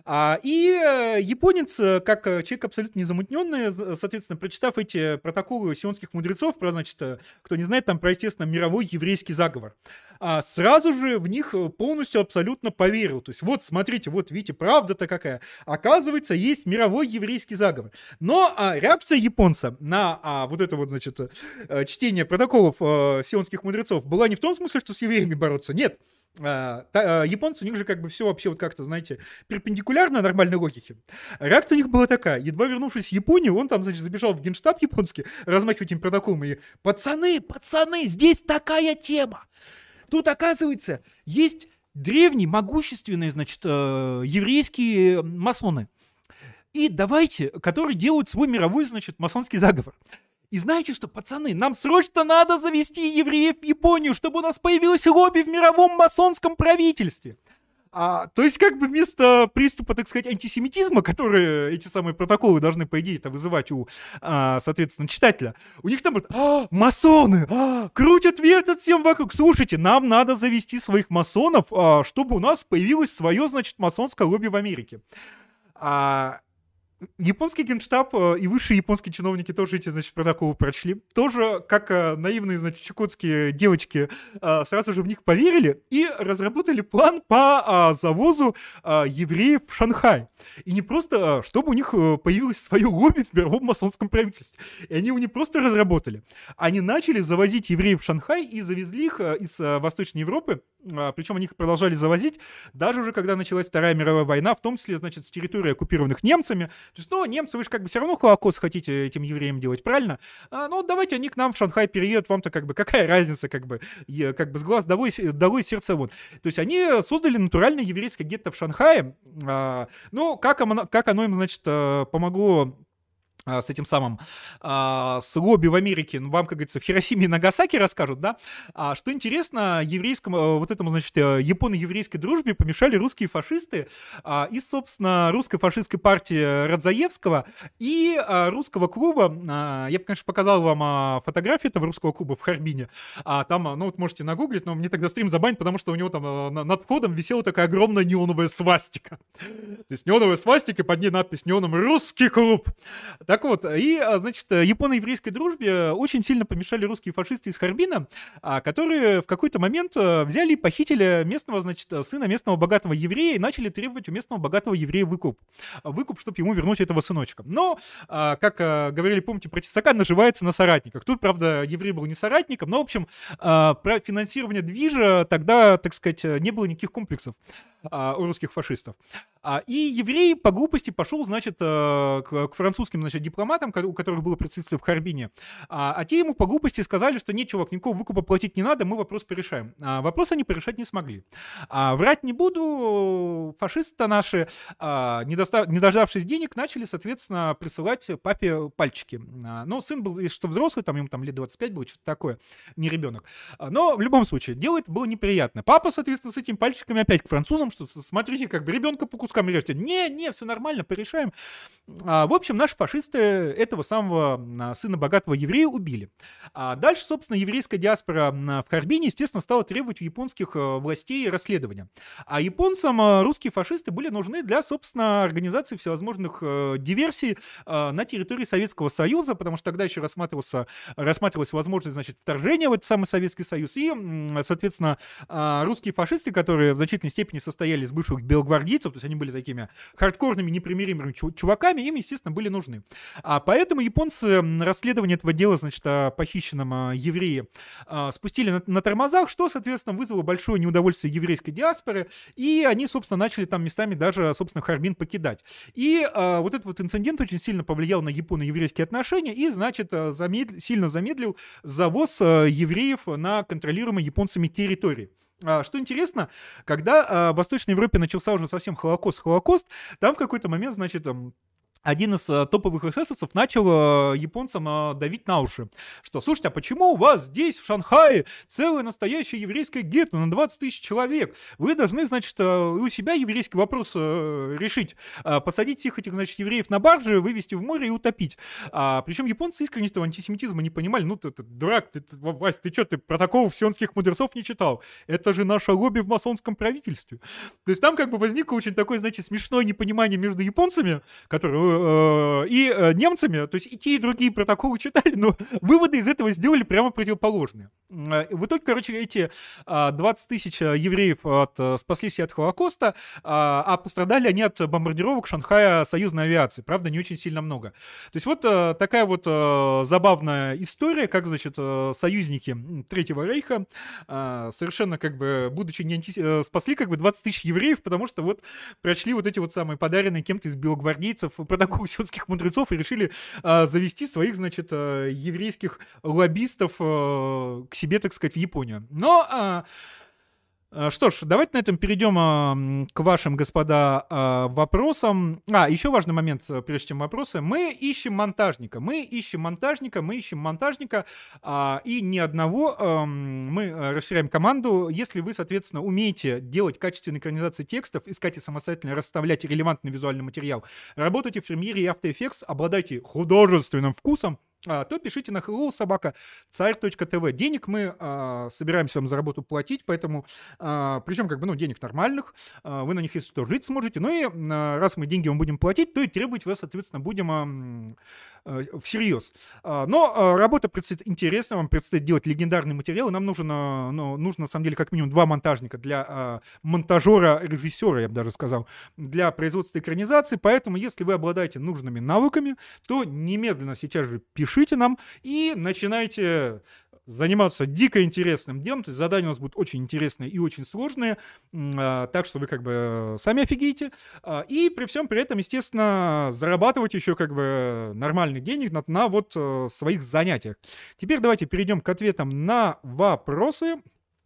И японец, как человек абсолютно незамутненный, соответственно, прочитав эти протоколы сионских мудрецов, про, значит, кто не знает, там, про, естественно, мировой еврейский заговор, сразу же в них полностью абсолютно поверил. То есть, вот, смотрите, вот, видите, правда-то какая. Оказывается, есть мировой еврейский заговор. Но реакция японца на вот это вот, значит, чтение протоколов сионских мудрецов была не в том смысле, что с евреями бороться. Нет. Японцы, у них же как бы все вообще вот как-то, знаете, перпендикулярно нормальной логике. Реакция у них была такая. Едва вернувшись в Японию, он там, значит, забежал в генштаб японский, размахивая этим протоколом, и пацаны, здесь такая тема. Тут, оказывается, есть древние, могущественные, значит, еврейские масоны. И давайте, которые делают свой мировой, значит, масонский заговор. И знаете что, пацаны, нам срочно надо завести евреев в Японию, чтобы у нас появилось лобби в мировом масонском правительстве. То есть, как бы вместо приступа, так сказать, антисемитизма, которые эти самые протоколы должны, по идее, вызывать у, соответственно, читателя, у них там вот, масоны, крутят, вертят всем вокруг. Слушайте, нам надо завести своих масонов, чтобы у нас появилось свое, значит, масонское лобби в Америке. японский генштаб и высшие японские чиновники тоже эти, значит, протоколы прочли. Тоже, как наивные, значит, чукотские девочки, сразу же в них поверили и разработали план по завозу евреев в Шанхай. И не просто, чтобы у них появилось свое лобби в мировом масонском правительстве. И они его не просто разработали. Они начали завозить евреев в Шанхай и завезли их из Восточной Европы. Причем они их продолжали завозить даже уже когда началась Вторая мировая война, в том числе, значит, с территорий, оккупированных немцами. То есть, ну, немцы, вы же как бы все равно Холокост хотите этим евреям делать, правильно? Ну, давайте они к нам в Шанхай переедут, вам-то как бы какая разница, как бы с глаз долой, сердце вон. То есть они создали натуральное еврейское гетто в Шанхае. Ну, как оно им, значит, помогло с этим самым, с лобби в Америке, ну, вам, как говорится, в Хиросиме и Нагасаки расскажут, да? Что интересно, еврейскому, вот этому, значит, японо-еврейской дружбе помешали русские фашисты из, собственно, русской фашистской партии Радзаевского и русского клуба. Я бы, конечно, показал вам фотографию этого русского клуба в Харбине. Там, ну, вот можете нагуглить, но мне тогда стрим забанит, потому что у него там над входом висела такая огромная неоновая свастика. То есть неоновая свастика, и под ней надпись неоном «Русский клуб». Так вот, и, значит, японо-еврейской дружбе очень сильно помешали русские фашисты из Харбина, которые в какой-то момент взяли и похитили местного, значит, сына местного богатого еврея и начали требовать у местного богатого еврея выкуп, чтобы ему вернуть этого сыночка. Но, как говорили, помните, про Тесака наживается на соратниках. Тут, правда, еврей был не соратником, но, в общем, про финансирование движа тогда, так сказать, не было никаких комплексов у русских фашистов. И еврей по глупости пошел, значит, к французским, значит, дипломатам, у которых было представительство в Харбине, а те ему по глупости сказали, что нет, чувак, никакого выкупа платить не надо, мы вопрос порешаем. Вопрос они порешать не смогли. Врать не буду, фашисты наши, не дождавшись денег, начали, соответственно, присылать папе пальчики. Но сын был, если что, взрослый, там ему там лет 25 было, что-то такое, не ребенок. Но в любом случае, дело это было неприятно. Папа, соответственно, с этими пальчиками опять к французам, что смотрите, как бы ребенка по кускам режете. Не, все нормально, порешаем. В общем, наши фашисты этого самого сына богатого еврея убили. Дальше, собственно, еврейская диаспора в Харбине, естественно, стала требовать у японских властей расследования. А японцам русские фашисты были нужны для, собственно, организации всевозможных диверсий на территории Советского Союза, потому что тогда еще рассматривалась возможность, значит, вторжения в этот самый Советский Союз. И, соответственно, русские фашисты, которые в значительной степени состояли из бывших белогвардейцев, то есть они были такими хардкорными, непримиримыми чуваками, им, естественно, были нужны. Поэтому японцы расследование этого дела, значит, о похищенном еврее спустили на тормозах, что, соответственно, вызвало большое неудовольствие еврейской диаспоры, и они, собственно, начали там местами даже, собственно, Харбин покидать. И вот этот вот инцидент очень сильно повлиял на японо-еврейские отношения и, значит, сильно замедлил завоз евреев на контролируемые японцами территории. Что интересно, когда в Восточной Европе начался уже совсем Холокост, там в какой-то момент, значит, один из топовых эсэсовцев начал японцам давить на уши, что, слушайте, а почему у вас здесь, в Шанхае, целое настоящее еврейское гетто на 20 тысяч человек? Вы должны, значит, у себя еврейский вопрос решить, посадить всех этих, значит, евреев на баржи, вывести в море и утопить. Причем японцы искренне этого антисемитизма не понимали. Ну, ты дурак, Вась, ты что, ты протоколов сионских мудрецов не читал? Это же наше лобби в масонском правительстве. То есть там как бы возникло очень такое, значит, смешное непонимание между японцами, которые и немцами, то есть и те, и другие протоколы читали, но выводы из этого сделали прямо противоположные. В итоге, короче, эти 20 тысяч евреев спаслись от Холокоста, а пострадали они от бомбардировок Шанхая союзной авиации. Правда, не очень сильно много. То есть вот такая вот забавная история, как, значит, союзники Третьего Рейха совершенно, как бы, будучи спасли, как бы, 20 тысяч евреев, потому что вот прочли вот эти вот самые подаренные кем-то из белогвардейцев протоколы сионских мудрецов и решили завести своих, значит, еврейских лоббистов к себе, так сказать, в Японию. Но что ж, давайте на этом перейдем к вашим, господа, вопросам. Еще важный момент, прежде чем вопросы. Мы ищем монтажника, и ни одного. Мы расширяем команду. Если вы, соответственно, умеете делать качественные экранизации текстов, искать и самостоятельно расставлять релевантный визуальный материал, работаете в Premiere и After Effects, обладаете художественным вкусом, то пишите на hello@царь.тв. Денег мы собираемся вам за работу платить, поэтому, причем как бы, ну, денег нормальных, вы на них, если что, жить сможете. Ну и раз мы деньги вам будем платить, то и требовать вас, соответственно, будем всерьез. Но работа предстоит интересная, вам предстоит делать легендарные материалы. Нам нужно, на самом деле, как минимум 2 монтажника для монтажера, режиссера, я бы даже сказал, для производства экранизации. Поэтому, если вы обладаете нужными навыками, то немедленно сейчас же пишите нам и начинайте заниматься дико интересным делом. То есть задания у нас будут очень интересные и очень сложные, так что вы как бы сами офигеете. И при всем при этом, естественно, зарабатывать еще как бы нормальных денег на вот своих занятиях. Теперь давайте перейдем к ответам на вопросы.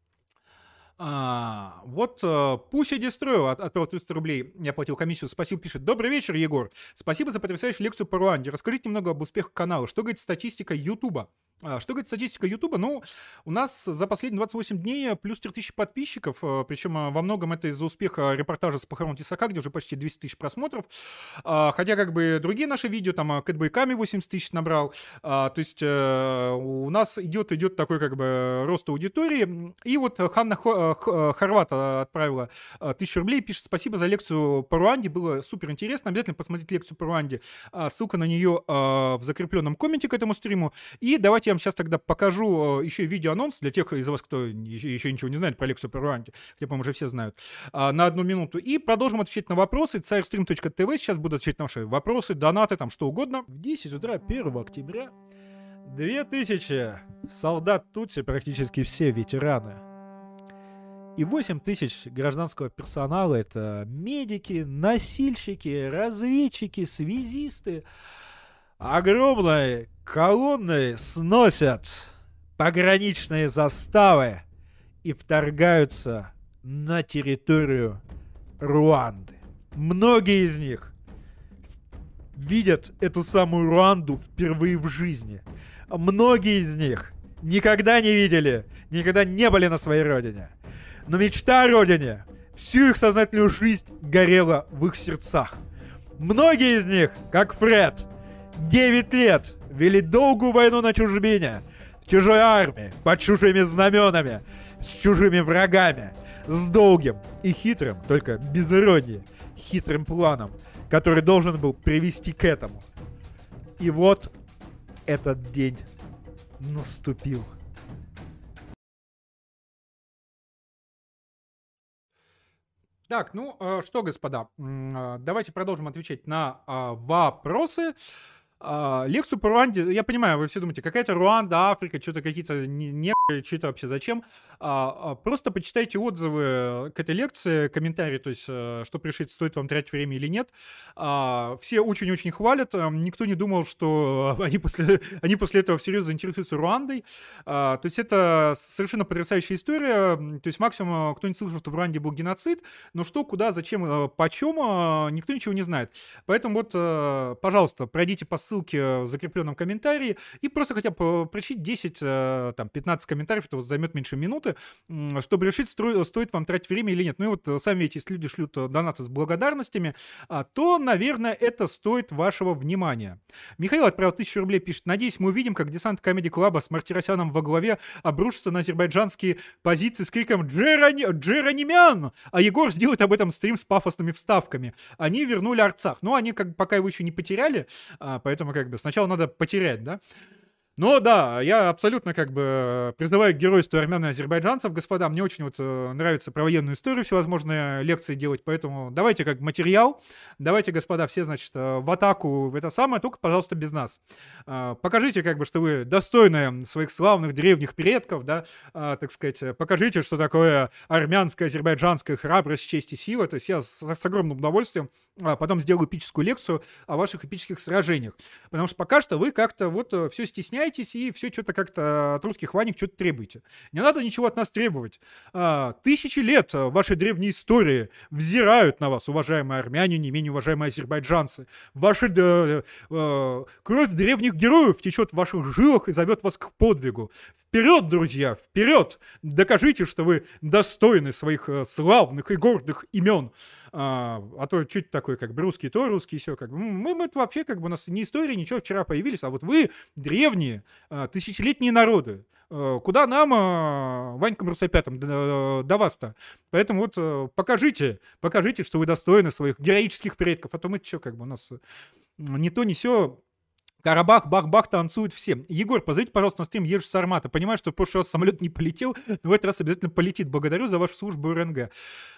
Вот Пуся Дестрою отправил 300 рублей, я платил комиссию, спасибо, пишет. Добрый вечер, Егор. Спасибо за потрясающую лекцию по Руанде. Расскажите немного об успехах канала. Что говорит статистика Ютуба? Что говорит статистика Ютуба? Ну, у нас за последние 28 дней плюс 3000 подписчиков, причем во многом это из-за успеха репортажа с похорон Тесака, где уже почти 200 тысяч просмотров. Хотя как бы другие наши видео, там Кэтбой Ками 80 тысяч набрал. То есть у нас идет такой как бы рост аудитории. И вот Ханна Хорват отправила 1000 рублей, пишет: спасибо за лекцию по Руанде, было супер интересно. Обязательно посмотрите лекцию по Руанде. Ссылка на нее в закрепленном комменте к этому стриму. И давайте я вам сейчас тогда покажу еще видеоанонс для тех из вас, кто еще ничего не знает про лекцию по Руанде, хотя, по-моему, уже все знают, на 1 минуту. И продолжим отвечать на вопросы. Царьстрим.тв. Сейчас будут отвечать на ваши вопросы, донаты, там что угодно. В 10 утра 1 октября 2000 солдат Тутси, практически все ветераны, и 8000 гражданского персонала, это медики, носильщики, разведчики, связисты, огромной колонной сносят пограничные заставы и вторгаются на территорию Руанды. Многие из них видят эту самую Руанду впервые в жизни. Многие из них никогда не видели, никогда не были на своей родине. Но мечта о родине всю их сознательную жизнь горела в их сердцах. Многие из них, как Фред, 9 лет вели долгую войну на чужбине, в чужой армии, под чужими знаменами, с чужими врагами, с долгим и хитрым, только без иронии, хитрым планом, который должен был привести к этому. И вот этот день наступил. Так, ну что, господа, давайте продолжим отвечать на вопросы. Лекцию по Руанде, я понимаю, вы все думаете, какая-то Руанда, Африка, что-то какие-то что это вообще зачем? Просто почитайте отзывы к этой лекции, комментарии, то есть, что решить, стоит вам тратить время или нет. Все очень-очень хвалят, никто не думал, что они после этого всерьез заинтересуются Руандой. То есть, это совершенно потрясающая история. То есть, максимум кто-нибудь слышал, что в Руанде был геноцид, но что, куда, зачем, почем, никто ничего не знает. Поэтому вот, пожалуйста, пройдите по ссылке в закрепленном комментарии и просто хотя бы прочитать 10-15 комментариев, это займет меньше минуты, чтобы решить, стоит вам тратить время или нет. Ну и вот сами видите, если люди шлют донаты с благодарностями, то, наверное, это стоит вашего внимания. Михаил отправил 1000 рублей, пишет: надеюсь, мы увидим, как десант Comedy Club с Мартиросяном во главе обрушится на азербайджанские позиции с криком «Джеранимян!», а Егор сделает об этом стрим с пафосными вставками. Они вернули Арцах. Но они пока его еще не потеряли, поэтому как бы сначала надо потерять, да? Но да, я абсолютно как бы призываю к геройству армян и азербайджанцев, господа. Мне очень вот нравится про военную историю всевозможные лекции делать, поэтому давайте как материал, давайте, господа, все, значит, в атаку в это самое, только, пожалуйста, без нас. Покажите, как бы, что вы достойны своих славных древних предков, да, так сказать, покажите, что такое армянская, азербайджанская храбрость, честь и сила. То есть я с огромным удовольствием потом сделаю эпическую лекцию о ваших эпических сражениях, потому что пока что вы как-то вот все стесняетесь и все что-то как-то от русских ваник что-то требуете. Не надо ничего от нас требовать. 1000 лет вашей древней истории взирают на вас, уважаемые армяне, не менее уважаемые азербайджанцы. Ваша кровь древних героев течет в ваших жилах и зовет вас к подвигу. Вперед, друзья, вперед! Докажите, что вы достойны своих славных и гордых имен. А то чуть такой, как бы русский то, русский сё, как бы. Мы это вообще, как бы, у нас не история, ничего, вчера появились, а вот вы древние, тысячелетние народы. Куда нам, Ванькам Русопятам, до вас-то? Поэтому вот покажите, что вы достойны своих героических предков, а то мы что, как бы, у нас не то, не сё. Карабах, бах-бах, танцуют все. Егор, позовите, пожалуйста, на стрим Ешь Сармата. Понимаю, что в прошлый раз самолет не полетел, но в этот раз обязательно полетит. Благодарю за вашу службу РНГ.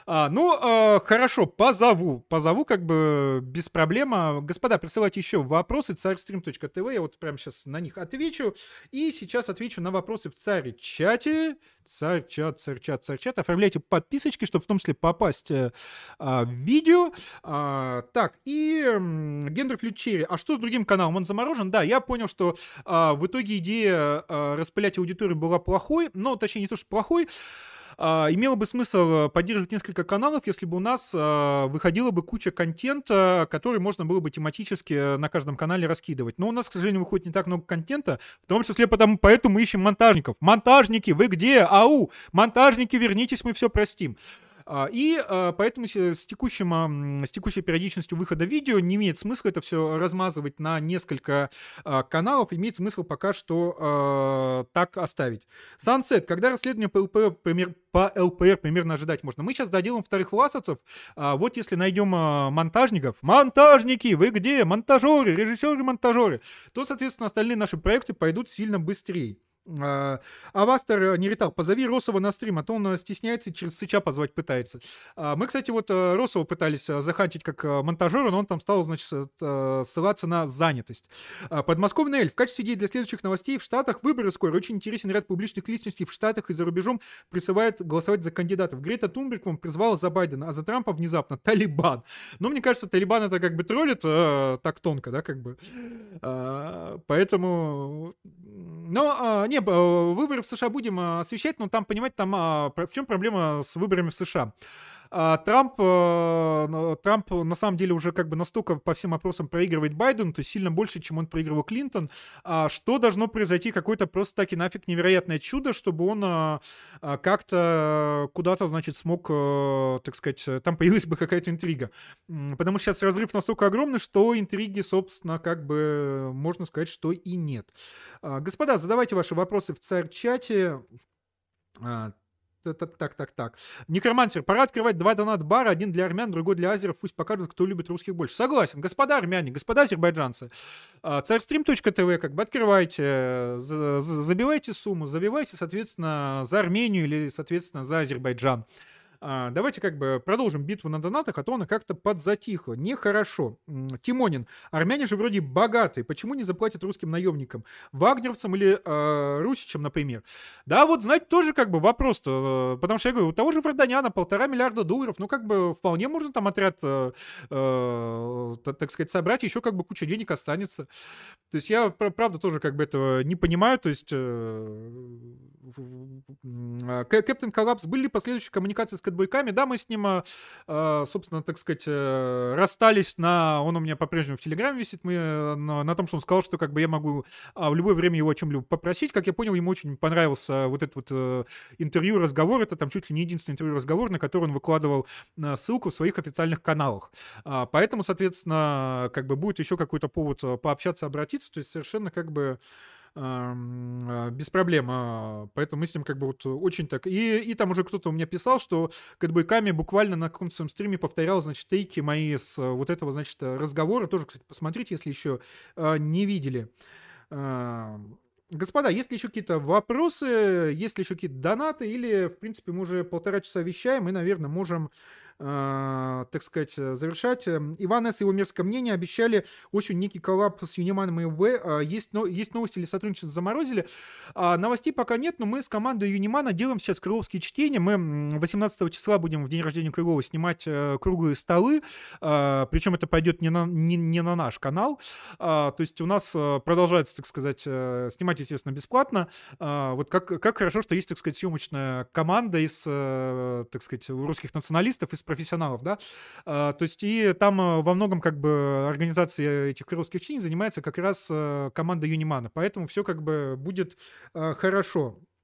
Хорошо, позову, как бы без проблем. Господа, присылайте еще вопросы. Царьстрим.тв, я вот прямо сейчас на них отвечу. И сейчас отвечу на вопросы в Царь-чате. Царь-чат. Оформляйте подписочки, чтобы в том числе попасть в видео. Так, и Гендер Флючери. А что с другим каналом? Он заморожен? Да, я понял, что в итоге идея распылять аудиторию была плохой, но, точнее, не то, что плохой. Имело бы смысл поддерживать несколько каналов, если бы у нас выходила бы куча контента, который можно было бы тематически на каждом канале раскидывать. Но у нас, к сожалению, выходит не так много контента, в том числе поэтому мы ищем монтажников. Монтажники, вы где? Ау! Монтажники, вернитесь, мы все простим. И поэтому с текущей периодичностью выхода видео не имеет смысла это все размазывать на несколько каналов, имеет смысл пока что так оставить. Sunset, когда расследование по ЛПР примерно ожидать можно? Мы сейчас доделаем вторых власовцев. Вот если найдем монтажников, монтажники, вы где? Монтажеры, режиссеры-монтажеры, то, соответственно, остальные наши проекты пойдут сильно быстрее. Авастер Неритал, позови Росова на стрим, а то он стесняется и через Сыча позвать пытается. Мы, кстати, вот Росова пытались захантить как монтажера, но он там стал, значит, ссылаться на занятость. Подмосковный Эльф. В качестве идеи для следующих новостей в Штатах выборы скоро. Очень интересен ряд публичных личностей в Штатах и за рубежом призывает голосовать за кандидатов. Грета Тунберг вам призвала за Байдена, а за Трампа внезапно Талибан. Но мне кажется, Талибан это как бы троллит так тонко, да, как бы. Поэтому... Но, не, выборы в США будем освещать, но там, понимаете, там в чем проблема с выборами в США? Трамп на самом деле уже как бы настолько по всем опросам проигрывает Байдену, то есть сильно больше, чем он проигрывал Клинтон. Что должно произойти? Какое-то просто таки нафиг невероятное чудо, чтобы он как-то куда-то, значит, смог, так сказать, там появилась бы какая-то интрига. Потому что сейчас разрыв настолько огромный, что интриги, собственно, как бы можно сказать, что и нет. Господа, задавайте ваши вопросы в Царь-чате. Так. Некромансер, пора открывать 2 донат-бара, один для армян, другой для азеров, пусть покажут, кто любит русских больше. Согласен, господа армяне, господа азербайджанцы. Царьстрим.тв, как бы открывайте, забивайте сумму, забивайте, соответственно, за Армению или, соответственно, за Азербайджан. Давайте как бы продолжим битву на донатах, а то она как-то подзатихла. Нехорошо. Тимонин. Армяне же вроде богатые. Почему не заплатят русским наемникам? Вагнеровцам или русичам, например? Да, вот, знаете, тоже как бы вопрос-то. Потому что я говорю, у того же Варданяна $1,5 миллиарда. Ну, как бы вполне можно там отряд, так сказать, собрать. Еще как бы куча денег останется. То есть я, правда, тоже как бы этого не понимаю. То есть Кэптен Коллапс, были ли последующие коммуникации с Кэтбойками? Да, мы с ним, собственно, так сказать, расстались он у меня по-прежнему в Телеграме висит, мы на том, что он сказал, что как бы я могу в любое время его о чем-либо попросить. Как я понял, ему очень понравился вот этот вот интервью-разговор, это там чуть ли не единственный интервью-разговор, на который он выкладывал ссылку в своих официальных каналах. Поэтому, соответственно, как бы будет еще какой-то повод пообщаться, обратиться, то есть совершенно как бы без проблем. Поэтому мы с ним как бы вот очень так... И там уже кто-то у меня писал, что Кэтбойками буквально на каком-то своем стриме повторял, значит, тейки мои с вот этого, значит, разговора. Тоже, кстати, посмотрите, если еще не видели. Господа, есть ли еще какие-то вопросы, есть ли еще какие-то донаты, или, в принципе, мы уже 1,5 часа вещаем, и, наверное, можем, так сказать, завершать. Иван С. и его мерзкое мнение обещали осенью некий коллаб с Юниманом и УВ. Есть новости или сотрудничество заморозили? Новостей пока нет, но мы с командой Юнимана делаем сейчас крыловские чтения. Мы 18 числа будем в день рождения Крылова снимать круглые столы, причем это пойдет не на наш канал. То есть у нас продолжается, так сказать, снимать, естественно, бесплатно. Вот как хорошо, что есть, так сказать, съемочная команда из, так сказать, русских националистов, из профессионалов, да. То есть и там во многом как бы организацией этих крыловских чтений занимается как раз команда Юнимана. Поэтому все как бы будет хорошо.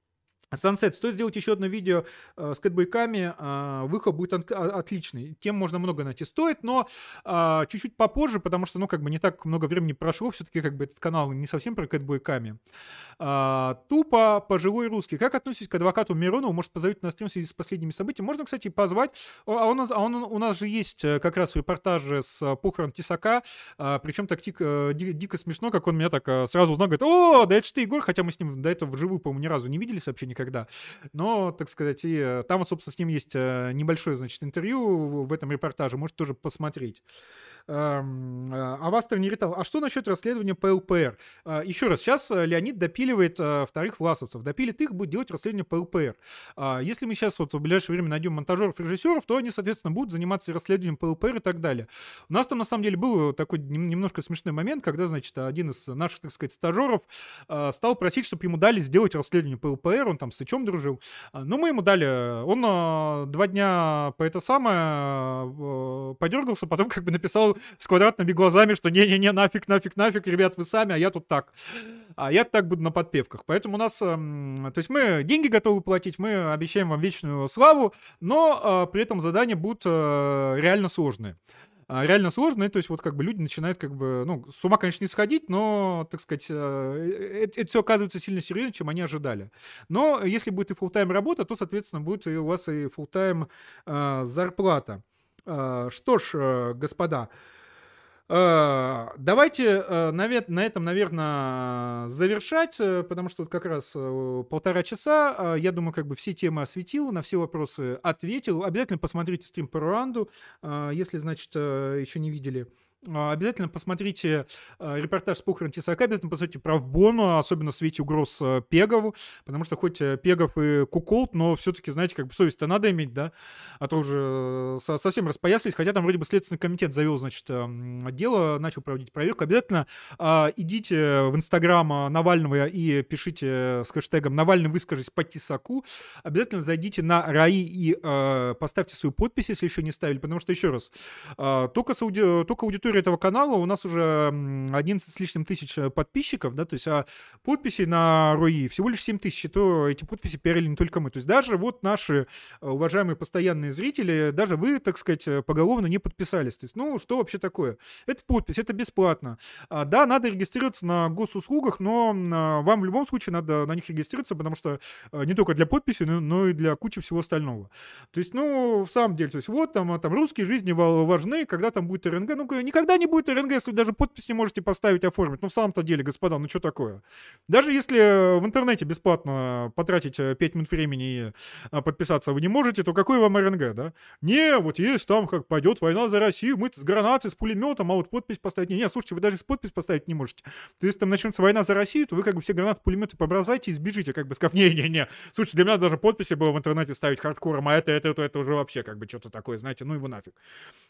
Sunset, стоит сделать еще одно видео с кэтбойками, выход будет отличный. Тем можно много найти. Стоит, но чуть-чуть попозже, потому что, ну, как бы не так много времени прошло, все-таки как бы этот канал не совсем про кэтбойками. Тупо пожилой русский. Как относитесь к адвокату Миронову? Может, позовите на стрим в связи с последними событиями? Можно, кстати, позвать. У нас же есть как раз репортажи с похорон Тесака, причем так дико смешно, как он меня так сразу узнал, говорит: о, да это ж ты, Егор, хотя мы с ним до этого вживую, по-моему, ни разу не виделись вообще никогда. Но, так сказать, и там вот, собственно, с ним есть небольшое, значит, интервью в этом репортаже, можете тоже посмотреть. Авастер не летал. А что насчет расследования по ЛПР? Еще раз, сейчас Леонид допиливает вторых власовцев. Допилит их, будет делать расследование по ЛПР. Если мы сейчас вот в ближайшее время найдем монтажеров, режиссеров, то они, соответственно, будут заниматься расследованием по ЛПР и так далее. У нас там, на самом деле, был такой немножко смешной момент, когда, значит, один из наших, так сказать, стажеров стал просить, чтобы ему дали сделать расследование по ЛПР, он там с Сычом дружил. Но мы ему дали. Он 2 дня по это самое подергался, потом как бы написал с квадратными глазами, что не-не-не, нафиг, ребят, вы сами, а я тут так. А я так буду на подпевках. Поэтому у нас, то есть мы деньги готовы платить, мы обещаем вам вечную славу, но при этом задания будут реально сложные. Реально сложные, то есть вот как бы люди начинают как бы, ну, с ума, конечно, не сходить, но, так сказать, это все оказывается сильно серьезнее, чем они ожидали. Но если будет и фулл-тайм работа, то, соответственно, будет и у вас и фулл-тайм зарплата. Что ж, господа, давайте на этом, наверное, завершать, потому что вот как раз 1,5 часа, я думаю, как бы все темы осветил, на все вопросы ответил. Обязательно посмотрите стрим по Руанду, если, значит, еще не видели. Обязательно посмотрите репортаж с похорон Тесака, обязательно посмотрите правбону, особенно в свете угроз Пегову, потому что хоть Пегов и куколд, но все-таки, знаете, как бы совесть-то надо иметь, да, а то уже совсем распоясались, хотя там вроде бы Следственный комитет завел, значит, дело, начал проводить проверку. Обязательно идите в Инстаграм Навального и пишите с хэштегом «Навальный выскажись по Тесаку». Обязательно зайдите на РАИ и поставьте свою подпись, если еще не ставили, потому что, еще раз, только аудитория этого канала у нас уже 11 с лишним тысяч подписчиков, да, то есть подписей на РОИ всего лишь 7 тысяч, и то эти подписи пиарили не только мы. То есть даже вот наши уважаемые постоянные зрители, даже вы, так сказать, поголовно не подписались. То есть, ну, что вообще такое? Это подпись, это бесплатно. Да, надо регистрироваться на госуслугах, но вам в любом случае надо на них регистрироваться, потому что не только для подписи, но и для кучи всего остального. То есть, ну, в самом деле, то есть вот там русские жизни важны, когда там будет РНГ, ну, никогда не будет РНГ, если вы даже подпись не можете поставить, оформить. Ну, в самом-то деле, господа, ну что такое? Даже если в интернете бесплатно потратить 5 минут времени и подписаться вы не можете, то какой вам РНГ, да? Не, вот есть там, как пойдет война за Россию, мы с гранатой, с пулеметом, а вот подпись поставить... Не, слушайте, вы даже с подпись поставить не можете. То есть, если там начнется война за Россию, то вы как бы все гранаты, пулеметы побросайте и сбежите, как бы сказав, не-не-не. Слушайте, для меня даже подписи было в интернете ставить хардкором, а это уже вообще как бы что-то такое, знаете, ну его нафиг.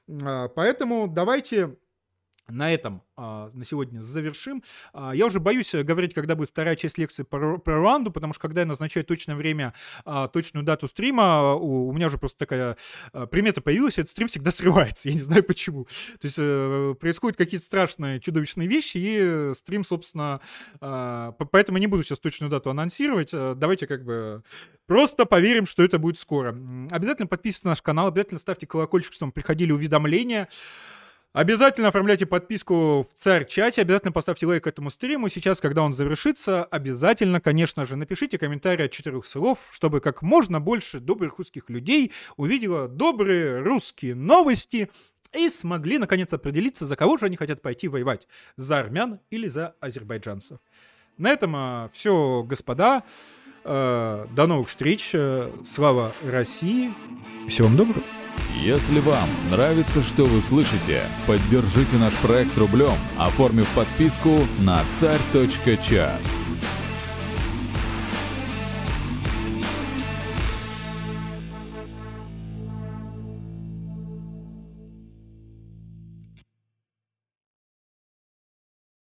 Поэтому давайте на этом на сегодня завершим. Я уже боюсь говорить, когда будет вторая часть лекции про Руанду, потому что когда я назначаю точное время, точную дату стрима, у меня уже просто такая примета появилась, этот стрим всегда срывается, я не знаю почему. То есть происходят какие-то страшные, чудовищные вещи, и стрим, собственно, поэтому не буду сейчас точную дату анонсировать. Давайте как бы просто поверим, что это будет скоро. Обязательно подписывайтесь на наш канал, обязательно ставьте колокольчик, чтобы приходили уведомления. Обязательно оформляйте подписку в Царь-чате, обязательно поставьте лайк этому стриму. Сейчас, когда он завершится, обязательно, конечно же, напишите комментарий от 4 слов, чтобы как можно больше добрых русских людей увидело добрые русские новости и смогли, наконец, определиться, за кого же они хотят пойти воевать, за армян или за азербайджанцев. На этом все, господа. До новых встреч. Слава России. Всего вам доброго. Если вам нравится, что вы слышите, поддержите наш проект рублем, оформив подписку на царь.чат.